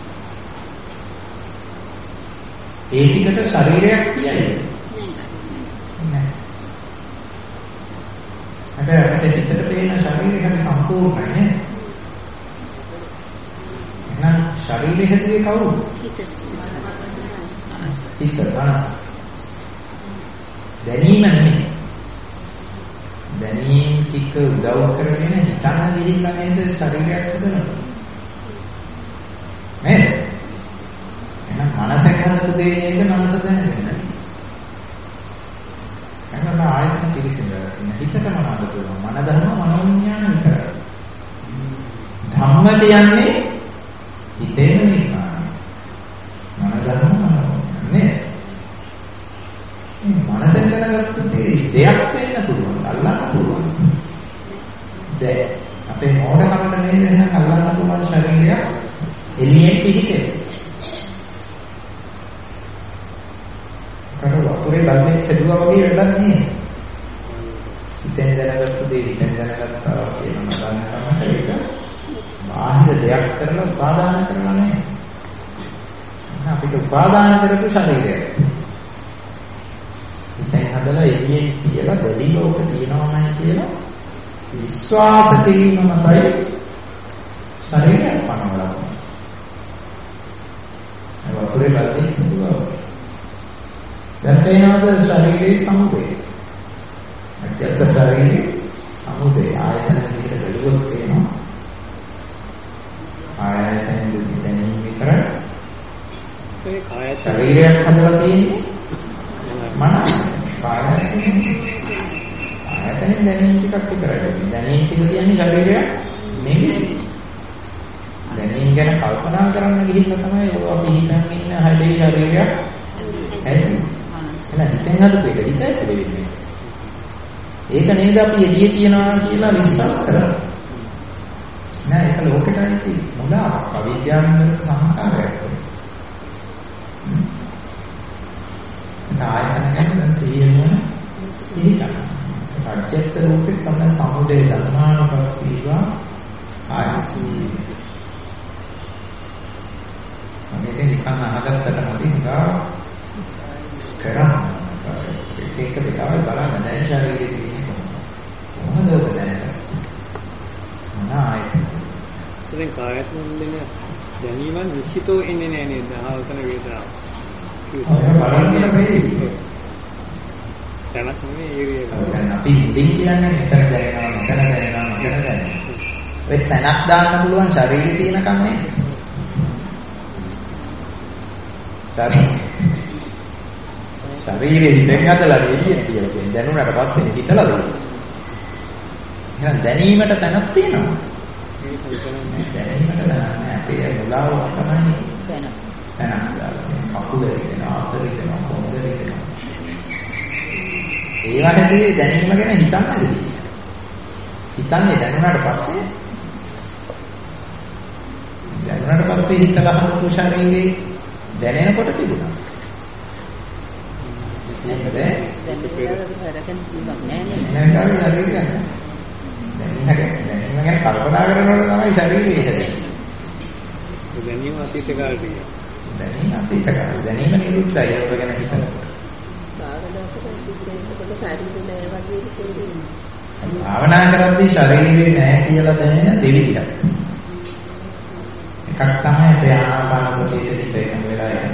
Speaker 2: ඒ ටිකට ශරීරයක් කියයි. නෑ. අපිට හිතට පේන ශරීරය හැම සම්පූර්ණයි නේ. එහෙනම් ශරීරය හැදුවේ කවුරුද? හිත. මනස. දැනීම නෙමෙයි. දැනීම ටික උදව් කරගෙන හිතන්න ගිහිල්ලා නේද ශරීරයක් හදනවා. නේද? එහෙනම් මනසෙන් හදපු දේ නේද මනස දැනගන්නේ. එහෙනම් ආයතන පිළිසිඳලා ඉන්න හිතට මොනවද පුළුවන්? මන ධර්ම මනෝවිඥාන විතරයි. ධම්ම කියන්නේ හිතේම නිර්මාණය. මන ධර්ම මනෝවිඥාන නේද? මනසෙන් දැනගත්තු දෙයක් වෙන්න පුළුවන්, අල්ලන්න පුළුවන්. දැන් අපේ මොඩකමට නේද එහෙනම් අල්ලන්න පුළුවන් ශරීරයක් එළියෙන් පිහිටේ. වතුරේ බල්ලෙක් හැදුවා වගේ වැඩක් නේ. හිතෙන් දැනගත්තු දේ හිතෙන් දැනගත්තා කියන මතානකමට ඒක බාහිර දෙයක් කරලා උපාදාන කරලා නැහැ. අපිට උපාදාන කරපු ශරීරයක්. හිතෙන් හදලා එළියෙන් කියලා දෙවි ලෝක තියෙනවමයි කියලා විශ්වාස කිරීම මතයි ශරීරයක් පනවලා. ඒ වතුරේ බල්ලෙක් හැදුවා. දැන් තේනවද ශරීරයේ සමුදය? අත්‍යත් ශරීරයේ සමුදය ආයතන විදිහට බැලුවොත් තේනවා. ආයතන විදිහට දැනීම විතරයි.
Speaker 3: ඒ කාය
Speaker 2: ශරීරයක් හදලා තියෙන්නේ මනස. ආයතන දැනීම ටිකක් විතරයි. දැනීම ටික කියන්නේ ශරීරයක් නෙමෙයි. දැනීම ගැන කල්පනා කරන්න ගිහිල්ලා තමයි ඔය අපි හිතන් ඉන්න හැදේ ශරීරයක් එහෙනම් හිතෙන් හදපු එක හිත ඇතුලේ වෙන්නේ. ඒක නේද අපි එළියේ තියනවා කියලා විශ්වාස කරන්නේ. නෑ ඒක ලෝකෙටයි තියෙන්නේ. මුලාවක් අවිද්‍යාවෙන් සංස්කාරයක්. ආයතන ගැන සිහියෙන් ඉහිටන. අජ්ජත් රූපේ තමයි සමුදය ධර්මානුපස්සීවා ආයසී. මේක නිකන් අහගත්තට මොකද නිකා කරා. ඒක දෙකවල් බලන්න දැන් ශරීරයේ තියෙන කොහොමද ඔබ දැනගන්නේ? ආයතන.
Speaker 3: දැන් කායත් මොන්දෙන දැනීමන් නිශ්චිතෝ එන්නේ නැහැ නේද? ආවතන වේදනාව.
Speaker 2: බලන්න බැරි.
Speaker 3: දැනක් නෙමෙයි ඒරිය.
Speaker 2: දැන් අපි ඉඳින් කියන්නේ මෙතන දැනෙනවා. ඔය තැනක් දාන්න පුළුවන් ශරීරේ තියෙනකම් නේද? ශරීරේ හිතෙන් හදලා එළියෙන් කියලා කියන්නේ දැනුණාට පස්සේ හිතලා දෙන්නේ. එහෙනම් දැනීමට තැනක් තියෙනවා. දැනීමට නෑ අපේ මුලාව තමයි තැනක් දාලා කකුල දෙනවා අතර දෙනවා කොන්ද දෙනවා. ඒ වගේ දැනීම ගැන හිතන්නද? හිතන්නේ දැනුණාට පස්සේ හිතලා හදපු ශරීරේ දැනෙනකොට තිබුණා. නේද? දැන් ගැන කල්පනා කරනකොට තමයි ශරීරය හැදෙන්නේ.
Speaker 3: දැනීම අතීත කාලේ.
Speaker 2: දැනීම නිරුද්ධයි ඒක ගැන හිතනකොට. භාවනා කරද්දී ශරීරේ නැහැ කියලා දැනෙන දෙවිදියක්. එකක් තමයි ධ්‍යානාපාන සතියේ සිට එකම වෙලා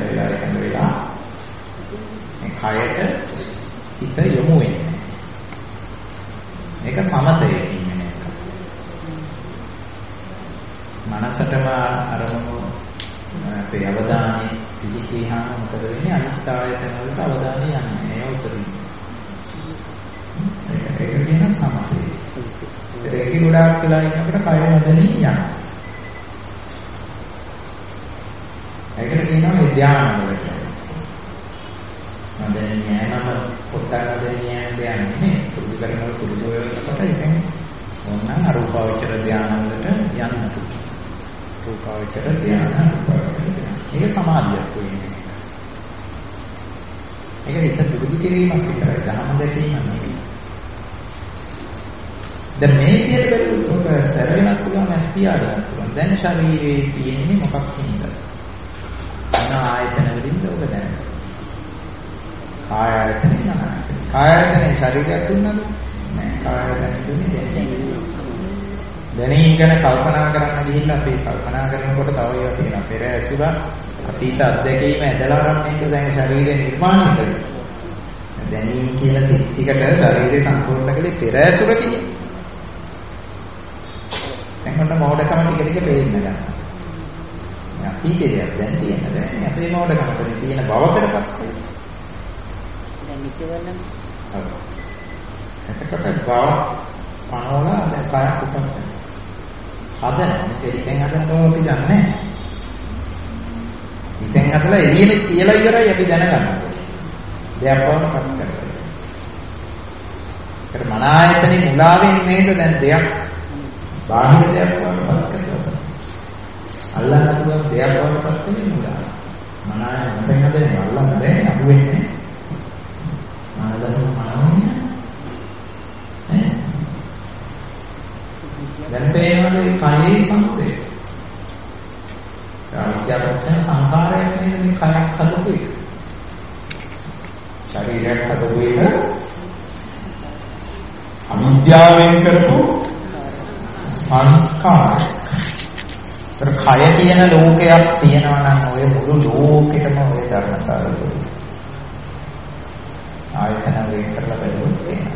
Speaker 2: මේ කයට හිත යොමු වෙන්නේ. මේක සමතයේ කියන්නේ එක. මනසටම අරමුණු අපේ අවධානය පිළිකීහම මොකද වෙන්නේ? අනිත් ආයතන වලට අවධානය යන්නේ. ඒ උතරින්. ඒක කියන සමතේ. ඒක ගොඩාක් වෙලා ඉන්නකොට කය නොදැනී යනවා. ඒකට කියනවා ධ්‍යාන වලට. නොදැනී යනම පොඩ්ඩක් නොදැනී යන ධ්‍යාන නෙමෙයි. පුරුදු කරනකොට පුරුදු වෙනකොට ඉතින් ඕනනම් අරූපාවචර ධ්‍යාන වලට යන්න පුළුවන්. රූපාවචර ධ්‍යාන. ඒක සමාධියක් වෙන්නේ. ඒක හිත පුරුදු කිරීමක් විතරයි. ධර්ම දැකීම නෙවෙයි. දැන් මේ විදිහට බැලුවොත් ඔක සැරෙන්නත් පුළුවන් ඇස් පියාගන්නත් පුළුවන්. දැන් ශරීරයේ තියෙන්නේ මොකක් හින්දාද? ආයතන වලින්ද ඔබ දැනගන්න. කාය ආයතනේ නැහැ. කාය ආයතනේ ශරීරයක් දුන්නද? නෑ. කාය ආයතනේ දුන්නේ දැනීම ගැන කල්පනා කරන්න ගිහිල්ලා අපි කල්පනා කරනකොට තව ඒවා තියෙනවා. පෙර ඇසුර අතීත අත්දැකීම ඇදලා ගන්න දැන් ශරීරය නිර්මාණය කරනවා. දැනීම කියලා ටිකට ශරීරය සම්පූර්ණ කලේ පෙර ඇසුර කියන්නේ. එතකොට මොඩකම ටික ටික පේන්න ගන්නවා. අතීතේ දෙයක් දැන් තියෙන දැන් අපේ මොඩකමට තියෙන බවකටපත් වෙනවා.
Speaker 4: දැන් ඉතිවනම්
Speaker 2: එතකොට බව පනවලා දැන් කායක් උපත් හදන මේකෙන් හදන බව අපි දන්නේ නැහැ. ඉතින් හදලා එළියෙත් කියලා ඉවරයි අපි දැනගන්න. දෙයක් වවපත් කරගන්න. ඒතර මන ආයතනේ මුලාවෙන් නේද දැන් දෙයක් බාහිර දෙයක් වවපත් කරගන්න. අල්ලන්න පුළුවන් දෙයක් වවපත් වෙන්නේ මුලාව. මන ආයතනේ හදන්නේ අල්ලන්න බැහැ අහු වෙන්නේ. මනෝමය දැන් පේනවද කයේ සමුදේ? අනිත්‍යපක්ෂ සංඛාරයක් නේද මේ කයක් හදපු එක. ශරීරයක් හදපු එක අවිද්‍යාවෙන් කරපු සංස්කාරයක්. ඒතර කය කියන ලෝකයක් තියෙනවා නම් ඔය මුළු ලෝකෙටම ඔය ධර්මතාවය ආයතන වෙන් කරලා බලුවොත් එනවා.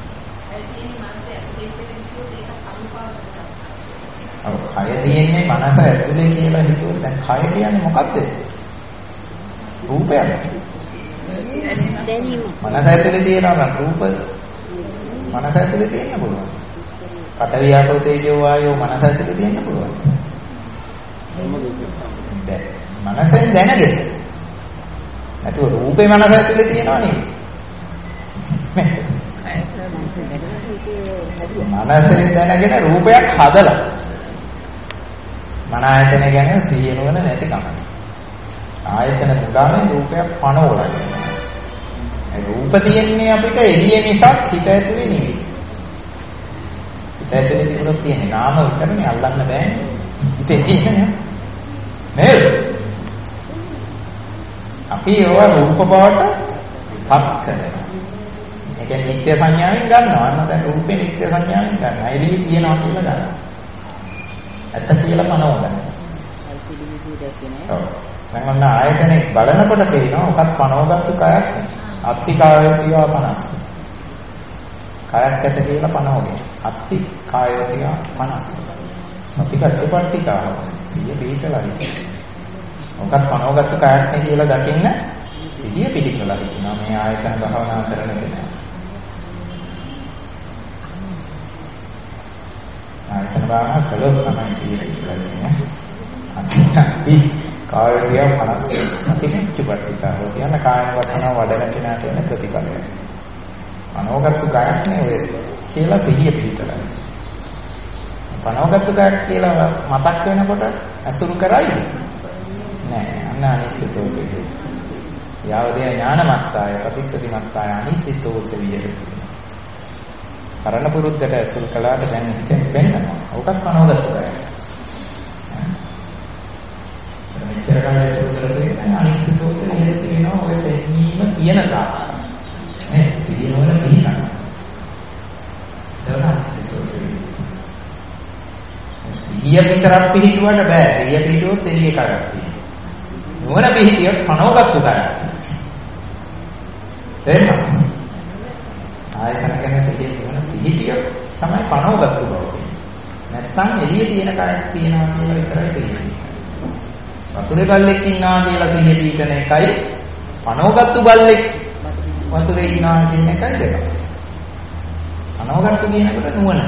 Speaker 2: කය තියෙන්නේ මනස ඇතුලේ කියලා හිතුවොත් දැන් කය කියන්නේ මොකක්ද? රූපයක්.
Speaker 4: දැනීම.
Speaker 2: මනස ඇතුලේ තියෙනවා රූප. මනස ඇතුලේ තියෙන්න පුළුවන්. පඨවි ආපෝ තේජෝ වායෝ මනස ඇතුලේ තියෙන්න පුළුවන්. මනසෙන් දැනගෙන.
Speaker 1: නැතුව රූපේ මනස ඇතුලේ තියෙනවා නෙවෙයි. මනසෙන් දැනගෙන රූපයක් හදලා. මන ආයතන ගැන සිහිය නොවන නැතිකම. ආයතන මුලාවෙන් රූපයක් පනවලා ගන්නවා. ඒ රූප තියෙන්නේ අපිට එළිය මිසක් හිත ඇතුලේ නෙවෙයි. හිත ඇතුලේ තිබුණොත් තියෙන්නේ නාම විතරනේ අල්ලන්න බෑනේ. හිතේ තියෙන්නේ නේද? අපි ඒවා රූප බවට පත් කරනවා. ඒ කියන්නේ නිත්‍ය සංඥාවෙන් ගන්නවා. අන්න දැන් රූපේ නිත්‍ය සංඥාවෙන් ගන්නවා. එළියේ තියනවා කියලා ගන්නවා. ඇත්ත කියලා පනව ගන්නවා. ඔව්. මම ආයතනෙක් බලනකොට පේනවා ඔකත් පනවගත්තු කයක් නෙවෙයි. අත්ති කායතිවා 50. කයක් ඇත කියලා පනවගෙන. අත්ති කායතිවා 50. සතිකච්චපට්ඨිකාව. සිය පිටලා ඉන්නේ. ඔකත් පනවගත්තු කයක් නේ කියලා දකින්න සිහිය පිටිකලා ඉන්නවා මේ ආයතන භාවනා කරන කෙනා. ආයතන භාවනා කළොත් තමයි සිහිය පිටිකලා ඉන්නේ. අත්ති කායතිය 50 සතිපට්ඨිකාව කියන කාය වචන වඩන කෙනාට වෙන ප්‍රතිඵලය. පනවගත්තු කයක් නේ ඔය කියලා සිහිය පිටිකලා. පනවගත්තු කයක් කියලා මතක් වෙනකොට අසුරු කරයිද? නෑ අන්න අනිසිතෝ කියන්නේ. යාවදේ ඥානමත්තාය ප්‍රතිසති මත්තාය අනිසිතෝ චවියද. කරණ පුරුද්දට අසුල් කළාට දැන් හිතෙන් වෙනවා. ඕකත් පනවගත්තු කයක්. මෙච්චර කාලේ අසුල් කරලා අනිසිතෝ කියන්නේ තියෙනවා ඔය දෙන්නීම තියෙන තාක්. නේ සිහිනවල පිළිගන්න. ඒක අනිසිතෝ කියන්නේ. සිහිය විතරක් පිළිටුවට බෑ. සිහිය පිළිටුවොත් එළිය එකක් තියෙනවා. නුවණ පිහිටියොත් පනවගත්තු කරා. එහෙනම් ආයතන ගැන සිහිය නුවණ පිහිටියොත් තමයි පනවගත්තු බව. නැත්තම් එළිය තියෙන කයක් තියෙනවා කියලා විතරයි සිහිය. වතුරේ බල්ලෙක් ඉන්නවා කියලා සිහිය පිහිටන එකයි පනවගත්තු බල්ලෙක් වතුරේ ඉන්නවා කියන එකයි දෙක. පනවගත්තු කියනකොට නුවණ.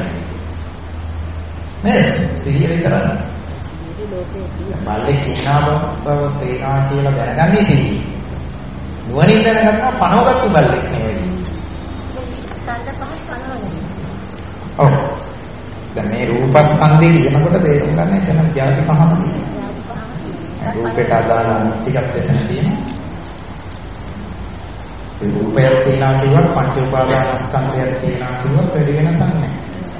Speaker 1: නේද? සිහිය විතරයි. බල්ලෙක් ඉන්නා බව පේනවා කියලා දැනගන්නේ සිහිය. නුවණින් දැනගන්නවා පනවගත්තු බල්ලෙක් නෙවෙයි. ස්කන්ධ පහක් පනවන්නේ. ඔව්. දැන් මේ රූපස්කන්ධය කියනකොට තේරුම් ගන්න එතන ධාතු පහම තියෙනවා. රූපයට අදාළ ටිකක් එතන තියෙනවා. ඒ රූපයක් තියෙනවා කියුවත් පංච උපාදානස්කන්ධයක් තියෙනවා කියුවත් වැඩි වෙනසක් නැහැ.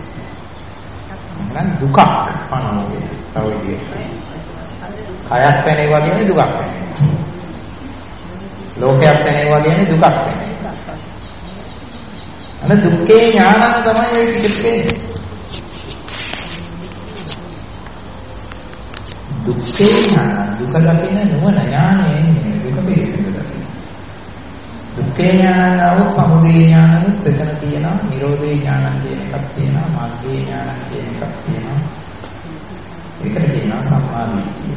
Speaker 1: නම් දුකක් පනවන්නේ. තව විදිහට. කයක් පැනෙවා කියන්නේ දුකක් පැනෙනවා. ලෝකයක් පැනෙවා කියන්නේ දුකක් පැනෙනවා. අන්න දුක්ඛේ ඥානං තමයි ඔය පිටේ. දුක්ඛේ ඥාන දුක දකින්න නුවණ ඥානයෙන් දුක පිළිසිඳ දකින්න. දුක්ඛේ ඥානං આવොත් සමුදය ඥානනුත් එතන තියෙනවා. නිරෝධේ ඥානං කියන එකක් තියෙනවා. මාර්ගයේ ඥානං කියන එකක් තියෙනවා. ඒකට කියනවා සම්මා දිට්ඨිය.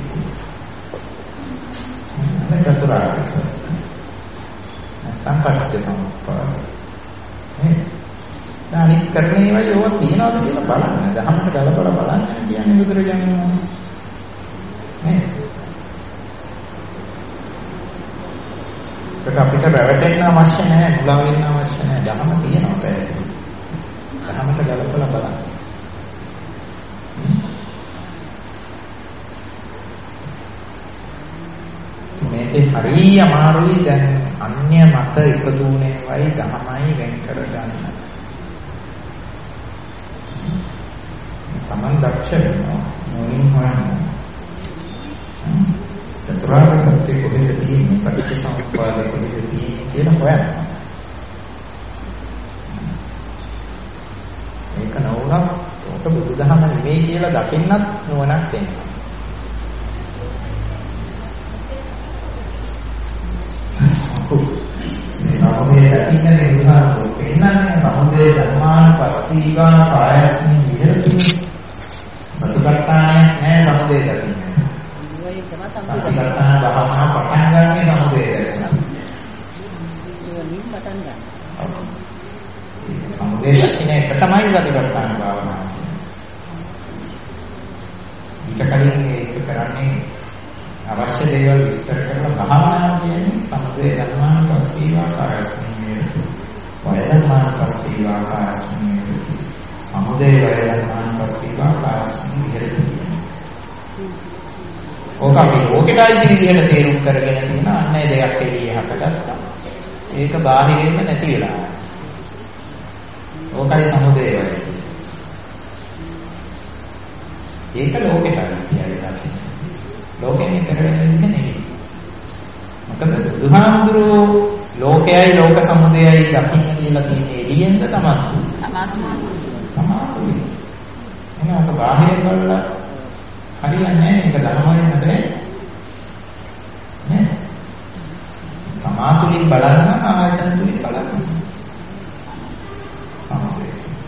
Speaker 1: චතුරාර්ය සත්‍ය. නැත්නම් පටිච්චසමුප්පාද. දැන් අනිත් කරන්නේ ඒවා යෝවා තියනවාද කියලා බලන්න. දහමට ගලපලා බලන්න කියන්නේ බුදුරජාණන් වහන්සේ. නේ? ඒක අපිට රැවටෙන්න අවශ්‍ය නැහැ, මුලා වෙන්න අවශ්‍ය නැහැ. දහම තියෙනවා පැහැදිලි. දහමට ගලපලා බලන්න. මේකේ හරිය අමාරුයි දැන් අන්‍ය මත එකතු වුණේ වයි දහමයි වෙන් කරගන්න. තමන් දක්ෂ වෙනවා මොනින් හොයන්න. චතුරාර්ය සත්‍ය කොහෙද තියෙන්නේ පටිච්චසමුප්පාද කොහෙද තියෙන්නේ කියලා හොයන්න. ඒක නෝනක් ඔක බුදුදහම නෙමෙයි කියලා දකින්නත් නුවණක් වෙනවා. සමුදේ දකින්න දෙන්නා පෙන්නන්නේ සමුදේ ධර්මාන පස්සීවා කායස්මින් විහෙරති. සතිපට්ඨාන නෑ සමුදේ දකින්න. සතිපට්ඨාන භාවනා පටන් ගන්නේ සමුදේ දකින්න. සමුදේ දකින්න එක තමයි සතිපට්ඨාන භාවනාව. ඊට කලින් ඒක කරන්නේ
Speaker 2: අවශ්‍ය දේවල් විස්තර කරලා භාවනා කියන්නේ සමුදය ධර්මාන පස්සීවා කායස්මින් වය ධර්මාන පස්සීවා කායස්මින් සමුදය වය ධර්මාන පස්සීවා කායස්මින් විහෙරති. ඕක අපි ඕකටයි විදිහට තේරුම් කරගෙන තියෙන අන්නේ දෙයක් එළිය හටගත්තා. ඒක බාහිරින්ම නැති වෙලා. ඕකයි සමුදය වය. ඒක ලෝකෙටයි කියන්නේ. ලෝකෙන් කරගෙන ඉන්නේ නෙවෙයි. මොකද බුදුහාමුදුරුවෝ ලෝකයයි ලෝක සමුදයයි දකින්න කියලා කියන්නේ එළියෙන්ද තමතු. තමතුයි. එහෙනම් ඔක බාහිරින් බලලා හරියන්නේ නැහැ. ඒක ධර්මයෙන් නේද? නේ? තමතුලින් බලන්න ආයතන තුලින් බලන්න. සමුදය.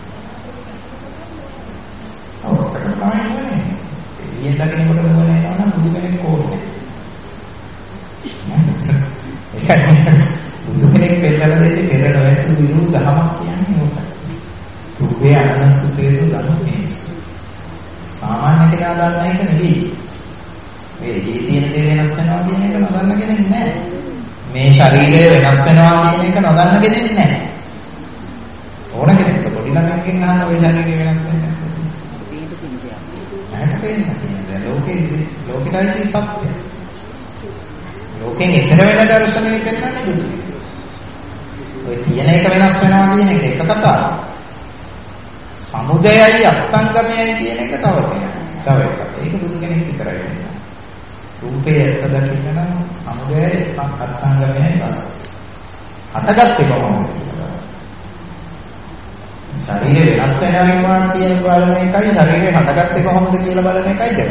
Speaker 2: අවුරුතක තමයි නේ. එළියෙන් දකින්නකොට මොනේ නෝන බුදු කෙනෙක් ඕනේ. බුදු කෙනෙක් පෙන්නලා දෙන්නේ පෙර නොයසු විරු දහමක් කියන්නේ මොකක්ද? කුබ්බේ අනසුතේසු ධම්මේසු. සාමාන්‍ය කෙනා දන්න එක නෙවෙයි. මේ එළියේ තියෙන දේ වෙනස් වෙනවා කියන එක නොදන්න කෙනෙක් නැහැ. මේ ශරීරය වෙනස් වෙනවා කියන එක නොදන්න කෙනෙක් නැහැ. ඕන කෙනෙක් පොඩි ළමයෙක්ගෙන් අහන්න ඔය ශරීරය වෙනස් වෙන්නේ නැහැ. ලෝකෙයි සත්‍ය. ලෝකෙන් ඈතර වෙන දර්ශනය පෙන්නන්නේ බුදු. ඔය තියෙන එක වෙනස් වෙනවා කියන එක කතාවක්. සමුදයයි අත්ංගමයයි කියන එක තව කෙනෙක්. තව එකක්. ඒක බුදු කෙනෙක් විතරයි කියන්නේ. රූපේ ඇත්ත දකින්න නම් සමුදයයි අත්ංගමයයි බලන්න. හටගත්තේ කොහොමද කියලා. ශරීරය වෙනස් වෙනවා කියන බලන එකයි ශරීරය හටගත්තේ කොහොමද කියලා බලන එකයි දෙක.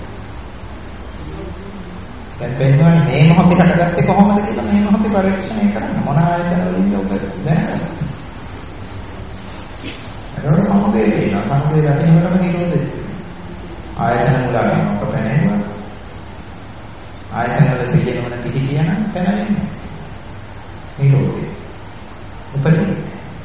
Speaker 2: දැන් පෙන්වන්නේ මේ මොහොතේ හටගත්තේ කොහොමද කියලා මේ මොහොතේ පරීක්ෂණය කරන්න මොන ආයතන වලින්ද ඔබ දැනගන්න. ඒක සමුදේ කියන සමුදේ දැකීමටම නිරෝධය. ආයතන මුලගෙන ඔබ පැනෙනවා. ආයතන වල සියලුම පිටි කියන පැනෙන්නේ. නිරෝධය. උපදින්නේ.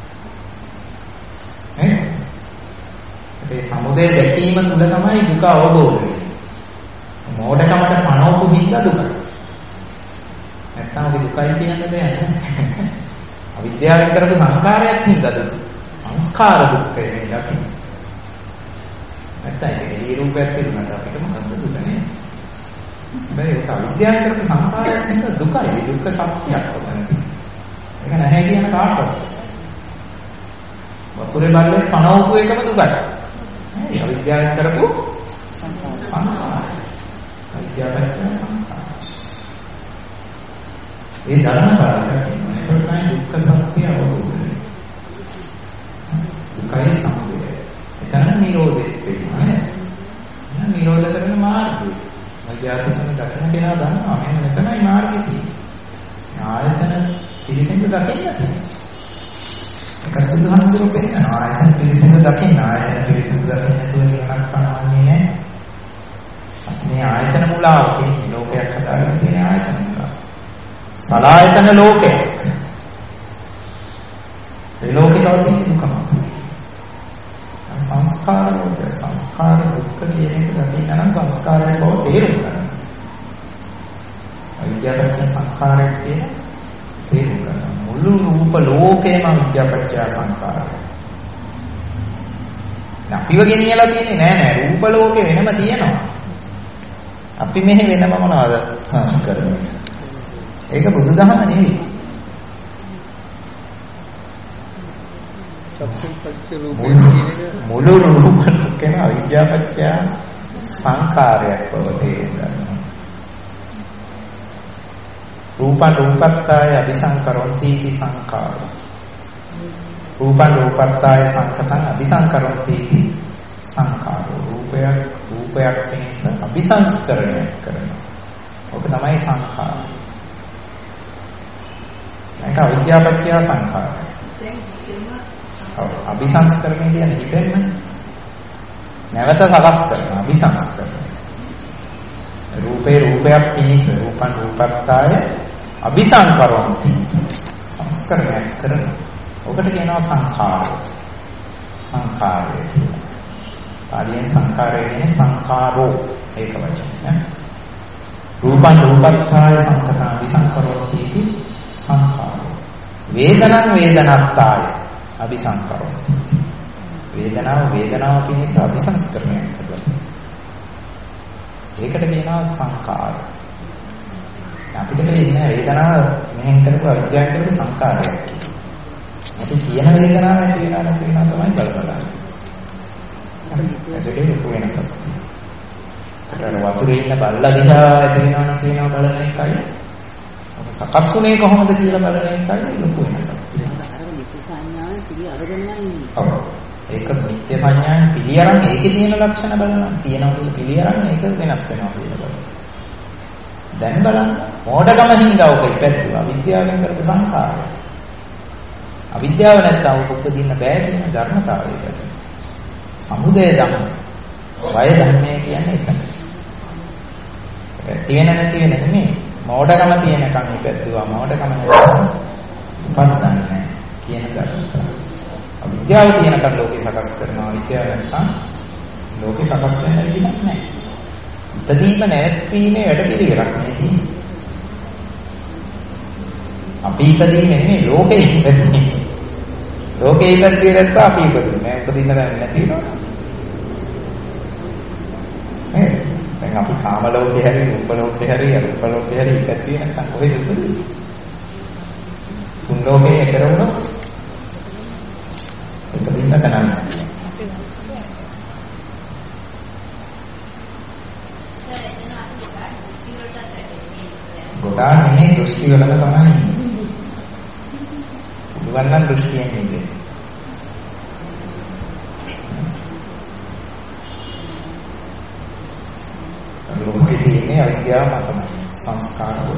Speaker 2: ඒ සමුදේ දැකීම තුල තමයි දුක අවබෝධ වෙන්නේ. මෝඩකමට පණවපු හින්දා දුකයි. නැත්නම් ඔබ දුකයි කියන දෙයක් නැහැ. අවිද්‍යාවෙන් කරපු සංස්කාරයක් හින්දා දුක. සංස්කාර දුක්ඛය නේ දකින්න. නැත්නම් ඒකේ රූපයක් තිබුණාට අපිට මොකද්ද දුක නේ? බෑ ඒක අවිද්‍යාවෙන් කරපු සංස්කාරයක් හින්දා දුකයි. දුක්ඛ සත්‍යයක් ඔතනදී. ඒක නැහැ කියන කාටවත්. වතුරේ බල්ලේ පණවපු එකම දුකයි. ඒ අවිද්‍යාවෙන් කරපු සංස්කාරය. අවිද්‍යාවෙන් සංස්කාර. ඒ ධර්ම කාරණා කියන්නේ ඒකයි දුක්ඛ සත්‍ය අවබෝධ වෙන්නේ. දුකයි සමුදය. එතන නිරෝධය වෙනවා නේද? නිරෝධ කරන මාර්ගය. අධ්‍යාත්මික දකින කෙනා දන්නවා මෙන්න මෙතනයි මාර්ගය තියෙන්නේ. ආයතන පිළිසෙන්ද දකින්න. ඒක බුදුහාමුදුරුවෝ කියනවා ආයතන පිළිසෙන්ද දකින්න. ආයතන පිළිසෙන්ද දකින්න නැතුව නිවනක් පණවන්නේ නැහැ. මේ ආයතන මුලාවකින් ලෝකයක් හදාගෙන තියෙන ආයතන මුලාව. සලායතන ලෝකයක්. ඒ ලෝකේ තියෙන දුකම. සංස්කාර ලෝක සංස්කාර දුක්ඛ කියන එක දකින්න නම් සංස්කාරයක බව තේරුම් ගන්න. අවිද්‍යාවච්ඡ සංඛාරයක් කියන තේරුම් ගන්න. මුළු රූප ලෝකේම අවිද්‍යාවච්ඡ සංඛාරය. අපිව ගෙනියලා තියෙන්නේ නෑ රූප ලෝකේ වෙනම තියෙනවා. අපි මෙහි වෙනම මොනවද කරන්නේ? ඒක බුදුදහම නෙවෙයි. මුළු රූප ලෝකේම අවිද්‍යාවච්ඡ සංඛාරයක් බව තේරුම් ගන්නවා. රූපත්තාය අபிසංකරොන්ති इति සංඛාරෝ. රූපත්තාය සංකතං අபிසංකරොන්ති इति සංඛාරෝ. රූපයක් වෙනස අபிසංස්කරණය කරනවා. ඔක තමයි සංඛාරය. ඒක අවිද්‍යාවච්ඡ සංඛාරය. අபிසංස්කරණය කියන්නේ හිතෙන්නේ නැවත සකස් කරන අபிසංස්කරණය. රූපයක් පිනිස රූපත්තාය අபிසංකරොන්ති සංස්කරණය කරන. ඔකට කියනවා සංඛාරය. සංඛාරය කියලා. පාලියෙන් සංඛාරය කියන්නේ සංඛාරෝ ඒක වචනය. රූපං රූපත්ථාය සංකතං විසංකරෝති इति සංඛාරෝ. වේදනං වේදනත්ථාය අபிසංකරෝති. වේදනාව පිණිස අபிසංස්කරණය කරනවා. ඒකට කියනවා සංඛාර. අපිට කියන්නේ වේදනාව මෙහෙන් කරපු අවිද්‍යාව කරපු සංඛාරයක්. අපි කියන වේදනාව නැති වෙනවා තමයි බලපලා. ඒකේ ලොකු වෙනසක්. අර වතුරේ ඉන්න බල්ලා දිහා ඇති වෙනවා කියනවා බලන එකයි. ඔබ සකස් වුණේ කොහොමද කියලා බලන එකයි ලොකු වෙනසක්.
Speaker 4: අර නිත්‍ය සංඥාවෙන් පිළි අරගෙනමයි ඉන්නේ.
Speaker 2: ඔව්. ඒක නිත්‍ය සංඥාවෙන් පිළි අරන් ඒකේ තියෙන ලක්ෂණ බලනවා. තියෙනවා කියලා පිළි අරන් ඒක වෙනස් වෙනවා කියලා බලනවා. දැන් බලන්න මෝඩකම හින්දා ඔක ඉපැද්දුවා අවිද්‍යාවෙන් කරපු සංඛාරය. අවිද්‍යාව නැත්තම් ඔක උපදින්න බෑ කියන ධර්මතාවයකට. සමුදය ධම්ම. වය ධර්මය කියන්නේ ඒක. තියෙන නැති වෙන නෙමෙයි. මෝඩකම තියෙනකන් ඉපැද්දුවා මෝඩකම නැත්නම් උපදින්නේ කියන ධර්මතාවය. අවිද්‍යාව තියෙනකන් ලෝකේ සකස් කරනවා විද්‍යාව නැත්නම් ලෝකේ සකස් වෙන්න විදිහක් නැහැ. ඉදීම නැවැත්වීමේ වැඩපිළිවෙලක් නේ තියෙන්නේ. අපි ඉදීම නෙමෙයි ලෝකේ ඉදීම. ලෝකේ ඉදීම නැත්නම් අපි ඉදීම. මේ උපදින්න දැන් නැති වෙනවා. නේ? දැන් අපි කාම ලෝකේ හැරි රූප ලෝකේ හැරි අරූප ලෝකේ හැරි ඉදීම නැත්නම් කොහෙද උපදින්නේ? තුන් ලෝකේ එකර වුණොත් උපදින්න තැනක් නැහැ. ගොඩාක් නෙමෙයි දෘෂ්ටි වලම තමයි. පුළුවන් නම් දෘෂ්ටියෙන් ඉන්නේ. ලෝකෙ තියෙන්නේ අවිද්‍යාව මතමයි. සංස්කාර වල.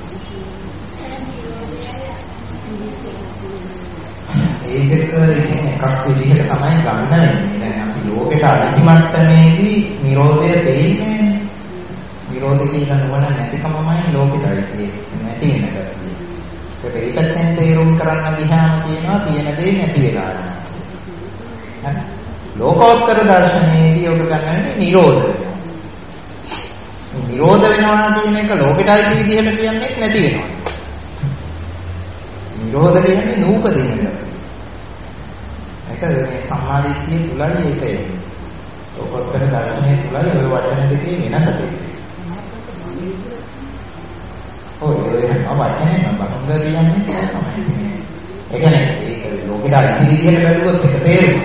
Speaker 2: ඒකෙත් එකක් විදිහට තමයි ගන්න වෙන්නේ. දැන් අපි ලෝකෙට අයිති මට්ටමේදී Nirodha දෙන්නේ. Nirodha කියන නුවණ නැතිකමමයි ලෝකෙට අයිති. නැති වෙන ගැතිය. ඒක ඒකෙන් තේරුම් කරන්න ගියාම කියනවා තියෙන දේ නැති වෙලා යනවා. හරි. ලෝකෝත්තර දර්ශනයේදී ඔබ ගන්නන්නේ Nirodha වෙනවා. Nirodha වෙනවා කියන එක ලෝකෙට අයිති විදිහට කියන්නේ නැති වෙනවා. Nirodha කියන්නේ නූපදින එක. ඒක මේ සම්මාදිට්ඨිය තුලයි ඒක එන්නේ. ලෝකෝත්තර දර්ශනයේ තුලයි ඔය වචන දෙකේ වෙනස තියෙන්නේ. ඔය වචනේ මම බංග කියන්නේ තමයි. ඒ කියන්නේ ඒක ලෝකෙට අයිති විදිහට බැලුවොත් ඒක තේරෙනවා.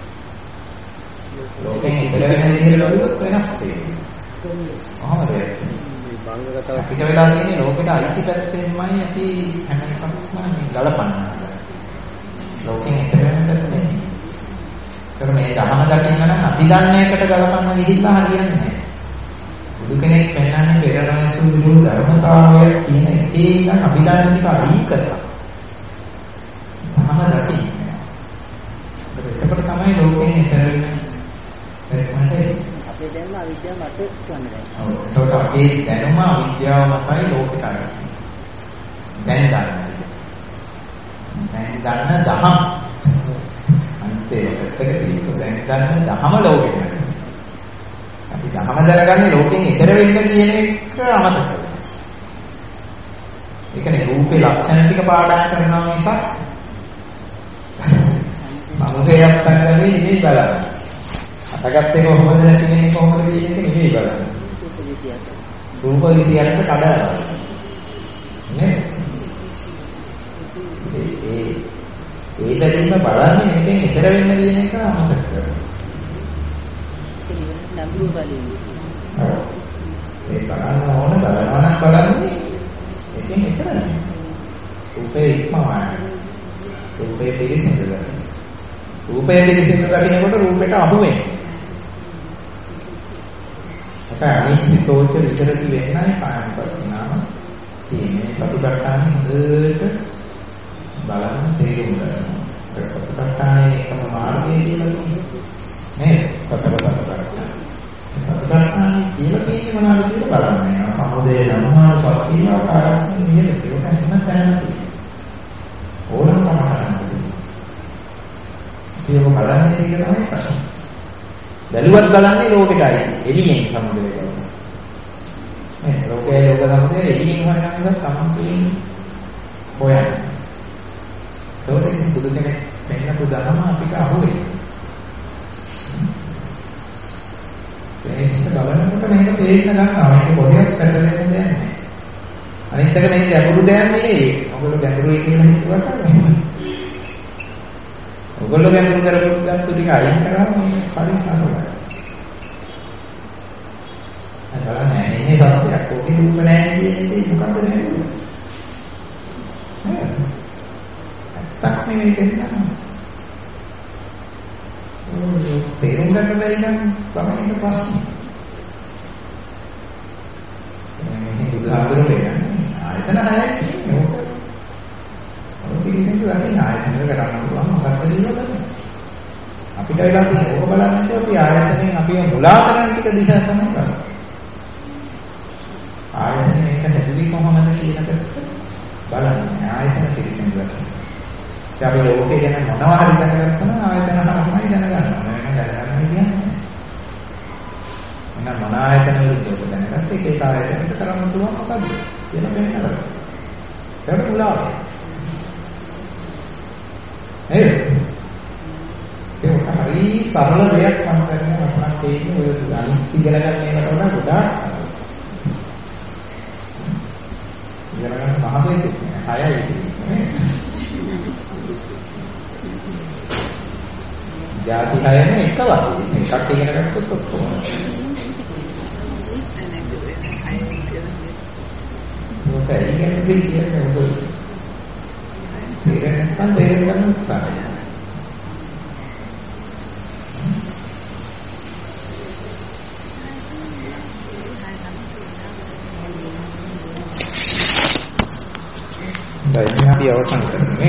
Speaker 2: ලෝකෙන් ඉතල වෙන විදිහට බැලුවොත් වෙනස් තේරෙනවා. කොහොමද අපිට වෙලා තියෙන්නේ ලෝකෙට අයිති පැත්තෙන්මයි අපි හැම එකක්ම මේ ගලපන්නේ. ලෝකෙන් ඉතල වෙන පැත්තෙන්. ඒක මේ ධර්ම දකින්න නම් අපි දන්න එකට ගලපන්න ගිහිල්ලා හරියන්නේ නැහැ. බුදු කෙනෙක් පෙන්වන්නේ පෙරණැසු විදුරු ධර්මතාවය කියන එකේ ඉඳන් අපි දන්න ටික අයින් කරලා. ධර්ම දකින්න. එතකොට තමයි ලෝකෙන් ඉතල වෙන්නේ.
Speaker 4: අපේ දැනුම අවිද්‍යාව මත කියන්නේ.
Speaker 2: ඔව්. ඒකට අපේ දැනුම අවිද්‍යාව මතයි ලෝකෙට ආරම්භ. දැන් දන්න දහම. අන්තිමට දැන් දන්න දහම ලෝකෙට ආරම්භ. අපි දහම දැනගන්නේ ලෝකෙන් ඈතර වෙන්න කියන එක අමතක කරලා. ඒ කියන්නේ රූපේ ලක්ෂණ ටික පාඩම් කරනවා මිසක් මනෝදේයක් ගන්න නෙමෙයි බලන්නේ. අටගත්තේ කොහොමද නැති වෙන්නේ කොහොමද කියන එක නෙමෙයි බලන්නේ. රූප 28ට කඩලා. නේ? ඒ බැදීම බලන්නේ මේකෙන් ඈතර වෙන්න කියන එක අමතක කරනවා.
Speaker 4: නම්බු බලන්නේ.
Speaker 2: ඒ බලන්න ඕන බලනවා බලන්නේ එකෙන් ඈතර නැහැ. රූපේ ඉක්මවන්නේ. රූපේ පිළිසිඳලා. රූපේ පිළිසිඳ දකින්නකොට රූපෙට අහු වෙන්නේ. අනිසිතෝච විතරති වෙන්නයි කායනුපස්සනාව තියෙන්නේ. සතිපට්ඨාන හොඳට බලන්න තේරුම් ගන්න. සතිපට්ඨානයේ එකම මාර්ගය කියලා කියන්නේ නේද? සතිපට්ඨාන. සතිපට්ඨානයේ කියලා කියන්නේ මොනවද කියලා බලන්න. සමුදය ධම්මාන පස්සීවා කායස්මින් නියත ඒක හැම තැනම තියෙනවා. ඕනම කමකට. ඒක බලන්නේ ඒක තමයි ප්‍රශ්නේ. බැලුවත් බලන්නේ ලෝකෙටයි එළියෙන් සමුදේ බලනවා. මේ ලෝකයේ ලෝක සමුදය එළියෙන් හොයන එක තමයි හොයන්නේ. ඒකෙන් බුදු කෙනෙක් පෙන්නපු ධර්ම අපිට අහුවේ. ඒක බලනකොට මේක තේරෙන්න ගන්නවා. මේක පොඩ්ඩක් පැටලෙන්න දෙයක් නැහැ. අනිත් එක මේක ගැඹුරු දෙයක් නෙවෙයි. ඔයගොල්ලෝ ගැඹුරුයි කියලා හිතුවට ඔයගොල්ලෝ ගැඹුරු කරපු ටික අයින් කරාම මේක හරි සරලයි. අරන්නේ ඉන්නේ සත්‍යයක් කොහේ රූප නැහැ කියන්නේ මොකද්ද නෙවෙයි. ඇත්තක් නෙවෙයි කියන්නේ. තේරුම් ගන්න බැරි නම් තමයි ඒක ප්‍රශ්නේ. මේ බුදුහාමුදුරුවෝ කියන්නේ ආයතන හයක් කියන්නේ ඕක. ඔය කිසිම දෙයක් ආයතනයක කරන්න පුළුවන් මොකක්ද කියලා. අපිට වෙලා තියෙන ඕක බලන්න නැතුව අපි ආයතනයෙන් අපි මුලා කරන ටික දිහා තමයි කරන්නේ. ආයතන මේක හැදුවේ කොහොමද කියන එක බලන්න. ආයතන පිළිසින් ගන්න. අපි ලෝකේ ගැන මොනවා හරි දැනගත්තා නම් ආයතන තමයි දැනගන්නවා. මම දැනගන්න කියන්නේ. මොන ආයතන වලද දැනගත්ත එක ආයතනයකට කරන්න පුළුවන් මොකද්ද කියලා මෙන්න කරා. ඒක මුලාව. ඒක හරි සරල දෙයක් මම කරන්නේ අපහන් තේින්නේ ඔය අනිත් ඉගෙන ගන්න ඒකට වඩා ගොඩාක් සරලයි. ඉගෙන ගන්න මහ දෙයක් නෑ. 6යි නේ. ජාති 6ම එක වගේ. එකක් ඉගෙන ගත්තොත් ඔක්කොම. මොකද ඉගෙන ගන්න කියන්නේ මොකද? තේරෙන්න ගන්න උත්සාහය. දැන් අවසන් කරන්නේ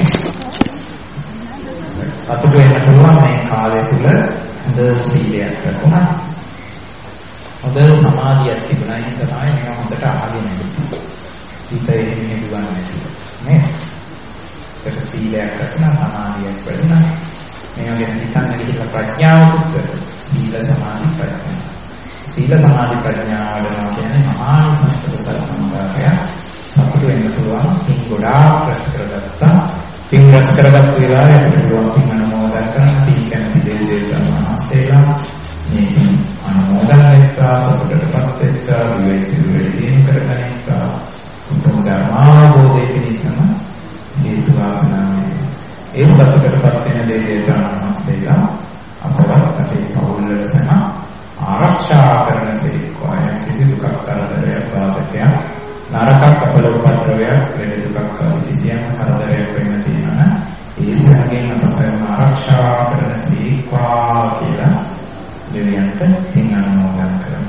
Speaker 2: සතුට වෙන්න පුළුවන් මේ කාලය තුල හොඳ සීලයක් රැකුණා. හොඳ සමාධියක් තිබුණා. ඒක තමයි මේවා හොඳට අහගෙන ඉන්නේ. හිතේ ඉන්නේ දුවන්නේ නේ. ඒක සීලයක් රැකුණා, සමාධියක් වැඩුණා. මේවා ගැන හිතන්න ගිහිල්ලා ප්‍රඥාවකුත් සීල සමාධි ප්‍රඥා. සීල සමාධි ප්‍රඥා වඩනවා කියන්නේ මහා සංසකසල සම්භාවය. සතුට වෙන්න පුළුවන්. පින් ගොඩාක් රැස් කරගත්තා. පින් රැස් කරගත්ත වෙලාවේ අපිට පුළුවන් පින් අනුමෝදන් කරන්න. පින් කැමති දෙවියන් වහන්සේලා මේ පින් අනුමෝදන් වෙත්තා, සතුටටපත් වෙත්තා, විවේචන වලින් කරගන්නවා. උතුම් ධර්මාවබෝධය පිණිසම හේතු වාසනා වේ. ඒ සතුටටපත් වෙන දෙවියන් වහන්සේලා අපවත් අපේ පවුල් වල සම ආරක්ෂා කරන සේක්වා යම් කිසි දුකක් කරදරයක් බාධකයක් නරකක් අපල උපද්‍රවයක් ලෙඩ දුකක් කිසියම් කරදරයක් වෙන්න තියෙනවා. ඒ සෑමකින් අපසම ආරක්ෂා කරන සීක්වා කියලා දෙවියන්ට පින් අනුමෝදන් කරමු.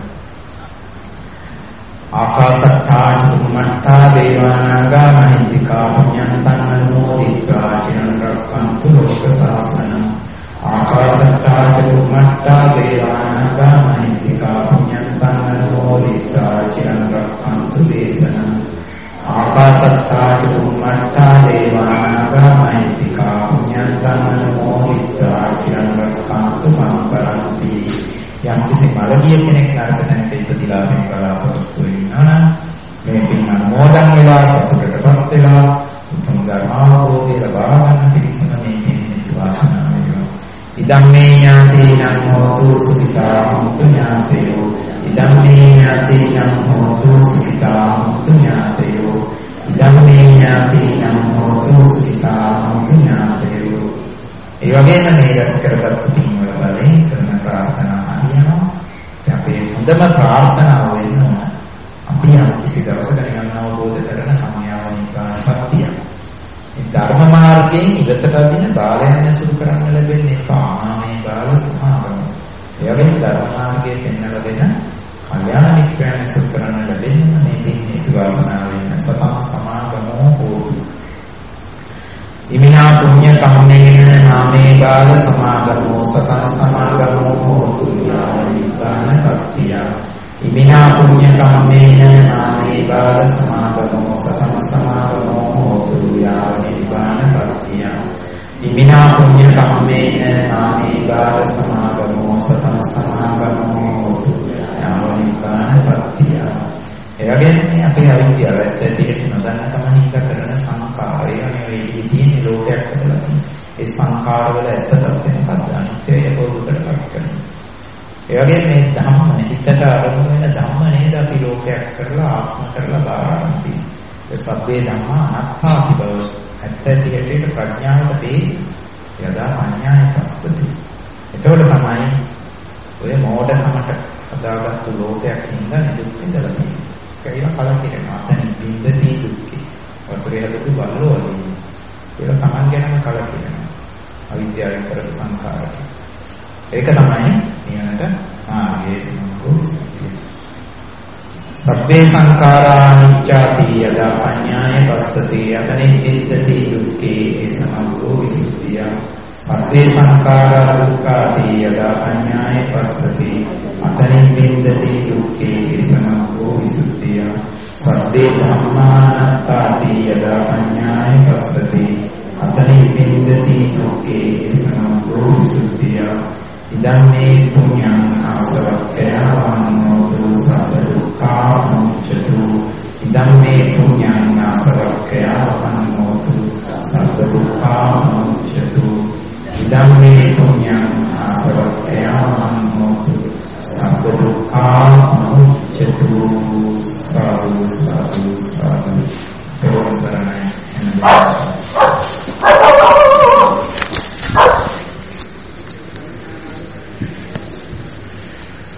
Speaker 2: ආකාශත්තා චුම්මත්තා දේවානාගා මහින්దికා පුඤ්ඤන්තං අනුමෝදිත්වා චිරං රක්ඛන්තු ලෝක සාසනං. ආකාශත්තා චුම්මත්තා දේවානාගා මහින්దికා පුඤ්ඤන්තං අනුමෝදිත්වා චිරං රක්ඛන්තු දේශනං. ආකාශත්තා චුම්මත්තා දේවානාගා මහින්దికා පුඤ්ඤන්තං අනුමෝදිත්වා චිරං රක්ඛන්තු මං පරන්ති. යම් කිසි මළගිය කෙනෙක් නරක තැනක ඉපදිලා මේ බලාපොරොත්තු වෙනවා නම් මේ පින් අනුමෝදන් වෙලා සතුටටපත් වෙලා උතුම් ධර්මාවබෝධය ලබා ගන්න පිණිසම මේ පින් හේතු වාසනා වේවා. ඉදම්මේ ඥාතේනං හෝතු සුඛිතා හොන්තු ඥාතයෝ. ඉදම්මේ ඥාතේනං හෝතු සුඛිතා හොන්තු ඥාතයෝ. ඉදම්මේ ඥාතේනං හෝතු සුඛිතා හොන්තු ඥාතයෝ. ඒ වගේම මේ රැස් කරගත්තු පින් වල බලයෙන් කරන ප්‍රාර්ථනා හරියනවා. අපේ හොඳම ප්‍රාර්ථනාව වෙන්න ඕන අපි යම් කිසි දවසක නිවන් අවබෝධ කරන කම්යාවනිකාපත්තිය. මේ ධර්ම මාර්ගයෙන් ඉවතට අදින බාලයන් ඇසුරු කරන්න ලැබෙන්නේ පාමේ බාල සමාගම. ඒ වගේම ධර්ම මාර්ගයේ පෙන්වලා දෙන කල්යාණ මිත්‍රයන් ඇසුරු කරන්න ලැබෙන්නේ මේ පින් හේතු වාසනාව වෙන සතම සමාගමෝ හෝතු. ඉමිනා පුඤ්ඤ කම්මේන නාමේ බාල සමාගමෝ සතං සමාගමෝ හෝතු යාවනිපාන පත්තිය. ඉමිනා පුඤ්ඤ කම්මේන නාමේ බාල සමාගමෝ සතං සමාගමෝ හෝතු යාවනිපාන පත්තිය. ඉමිනා පුඤ්ඤ කම්මේන නාමේ බාල සමාගමෝ සතං සමාගමෝ හෝතු යාවනිපාන පත්තිය. ඒ වගේම මේ අපේ අවිද්‍යාව ඇත්තට නොදන්නකම හින්දා කරන සංකාරය නෙවෙයි තියෙන ලෝකයක් හදලා තියෙන්නේ. ඒ සංකාරවල ඇත්ත තත්ත්වය මොකක්ද? අනිත්‍යය බෝධකටපත් කරනවා. ඒ වගේම මේ ධම්ම හිතට අරමුණු වෙන ධම්ම නේද අපි ලෝකයක් කරලා ආත්ම කරලා බාරගන්න තියෙන්නේ. ඒ සබ්බේ ධම්මා අනාත්මාති බව ඇත්තට ප්‍රඥාවට තේරෙන්නේ. යදා අඥාය පස්සති. එතකොට තමයි ඔය මෝඩකමට හදාගත්තු ලෝකයක් හින්දා දුක් විඳලා තියෙන්නේ. ඒකයිලා කලකිරෙනවා. දැන් බින්දති දුක්ඛේ. වතුරේ හැදපු බල්ලෝ වගේ. ඒක Taman ගැනම කලකිරෙනවා. අවිද්‍යාවෙන් කරපු සංඛාරක. ඒක තමයි ඊළඟට මාර්ගයේ සම්පූර්ණ විසුද්ධිය. සබ්බේ සංඛාරා අනිච්චාති යදා පඤ්ඤාය පස්සති යතනෙ බින්දති දුක්ඛේ ඒ සමග්ගෝ විසුද්ධිය. සබ්බේ සංඛාරා දුක්ඛාති යදා පඤ්ඤාය පස්සති අතනෙ බින්දති දුක්ඛේ ඒ සමග්ගෝ විසුද්ධිය. සබ්බේ ධම්මානාත්තාති යදා පඤ්ඤාය පස්සති අතනෙ බින්දති දුක්ඛේ ඒ සමග්ගෝ විසුද්ධිය. ඉදං මේ පුඤ්ඤං ආසවක්ඛයා වන්නෝතු සබ්බ දුක්ඛා මුච්ඡතු. ඉදං මේ පුඤ්ඤං ආසවක්ඛයා වන්නෝතු සබ්බ දුක්ඛා මුච්ඡතු. ඉදං මේ පුඤ්ඤං ආසවක්ඛයා වන්නෝතු සබ්බ දුක්ඛා මුච්ඡතු. සාදු සාදු සාදු. තෙරුවන් සරණයි.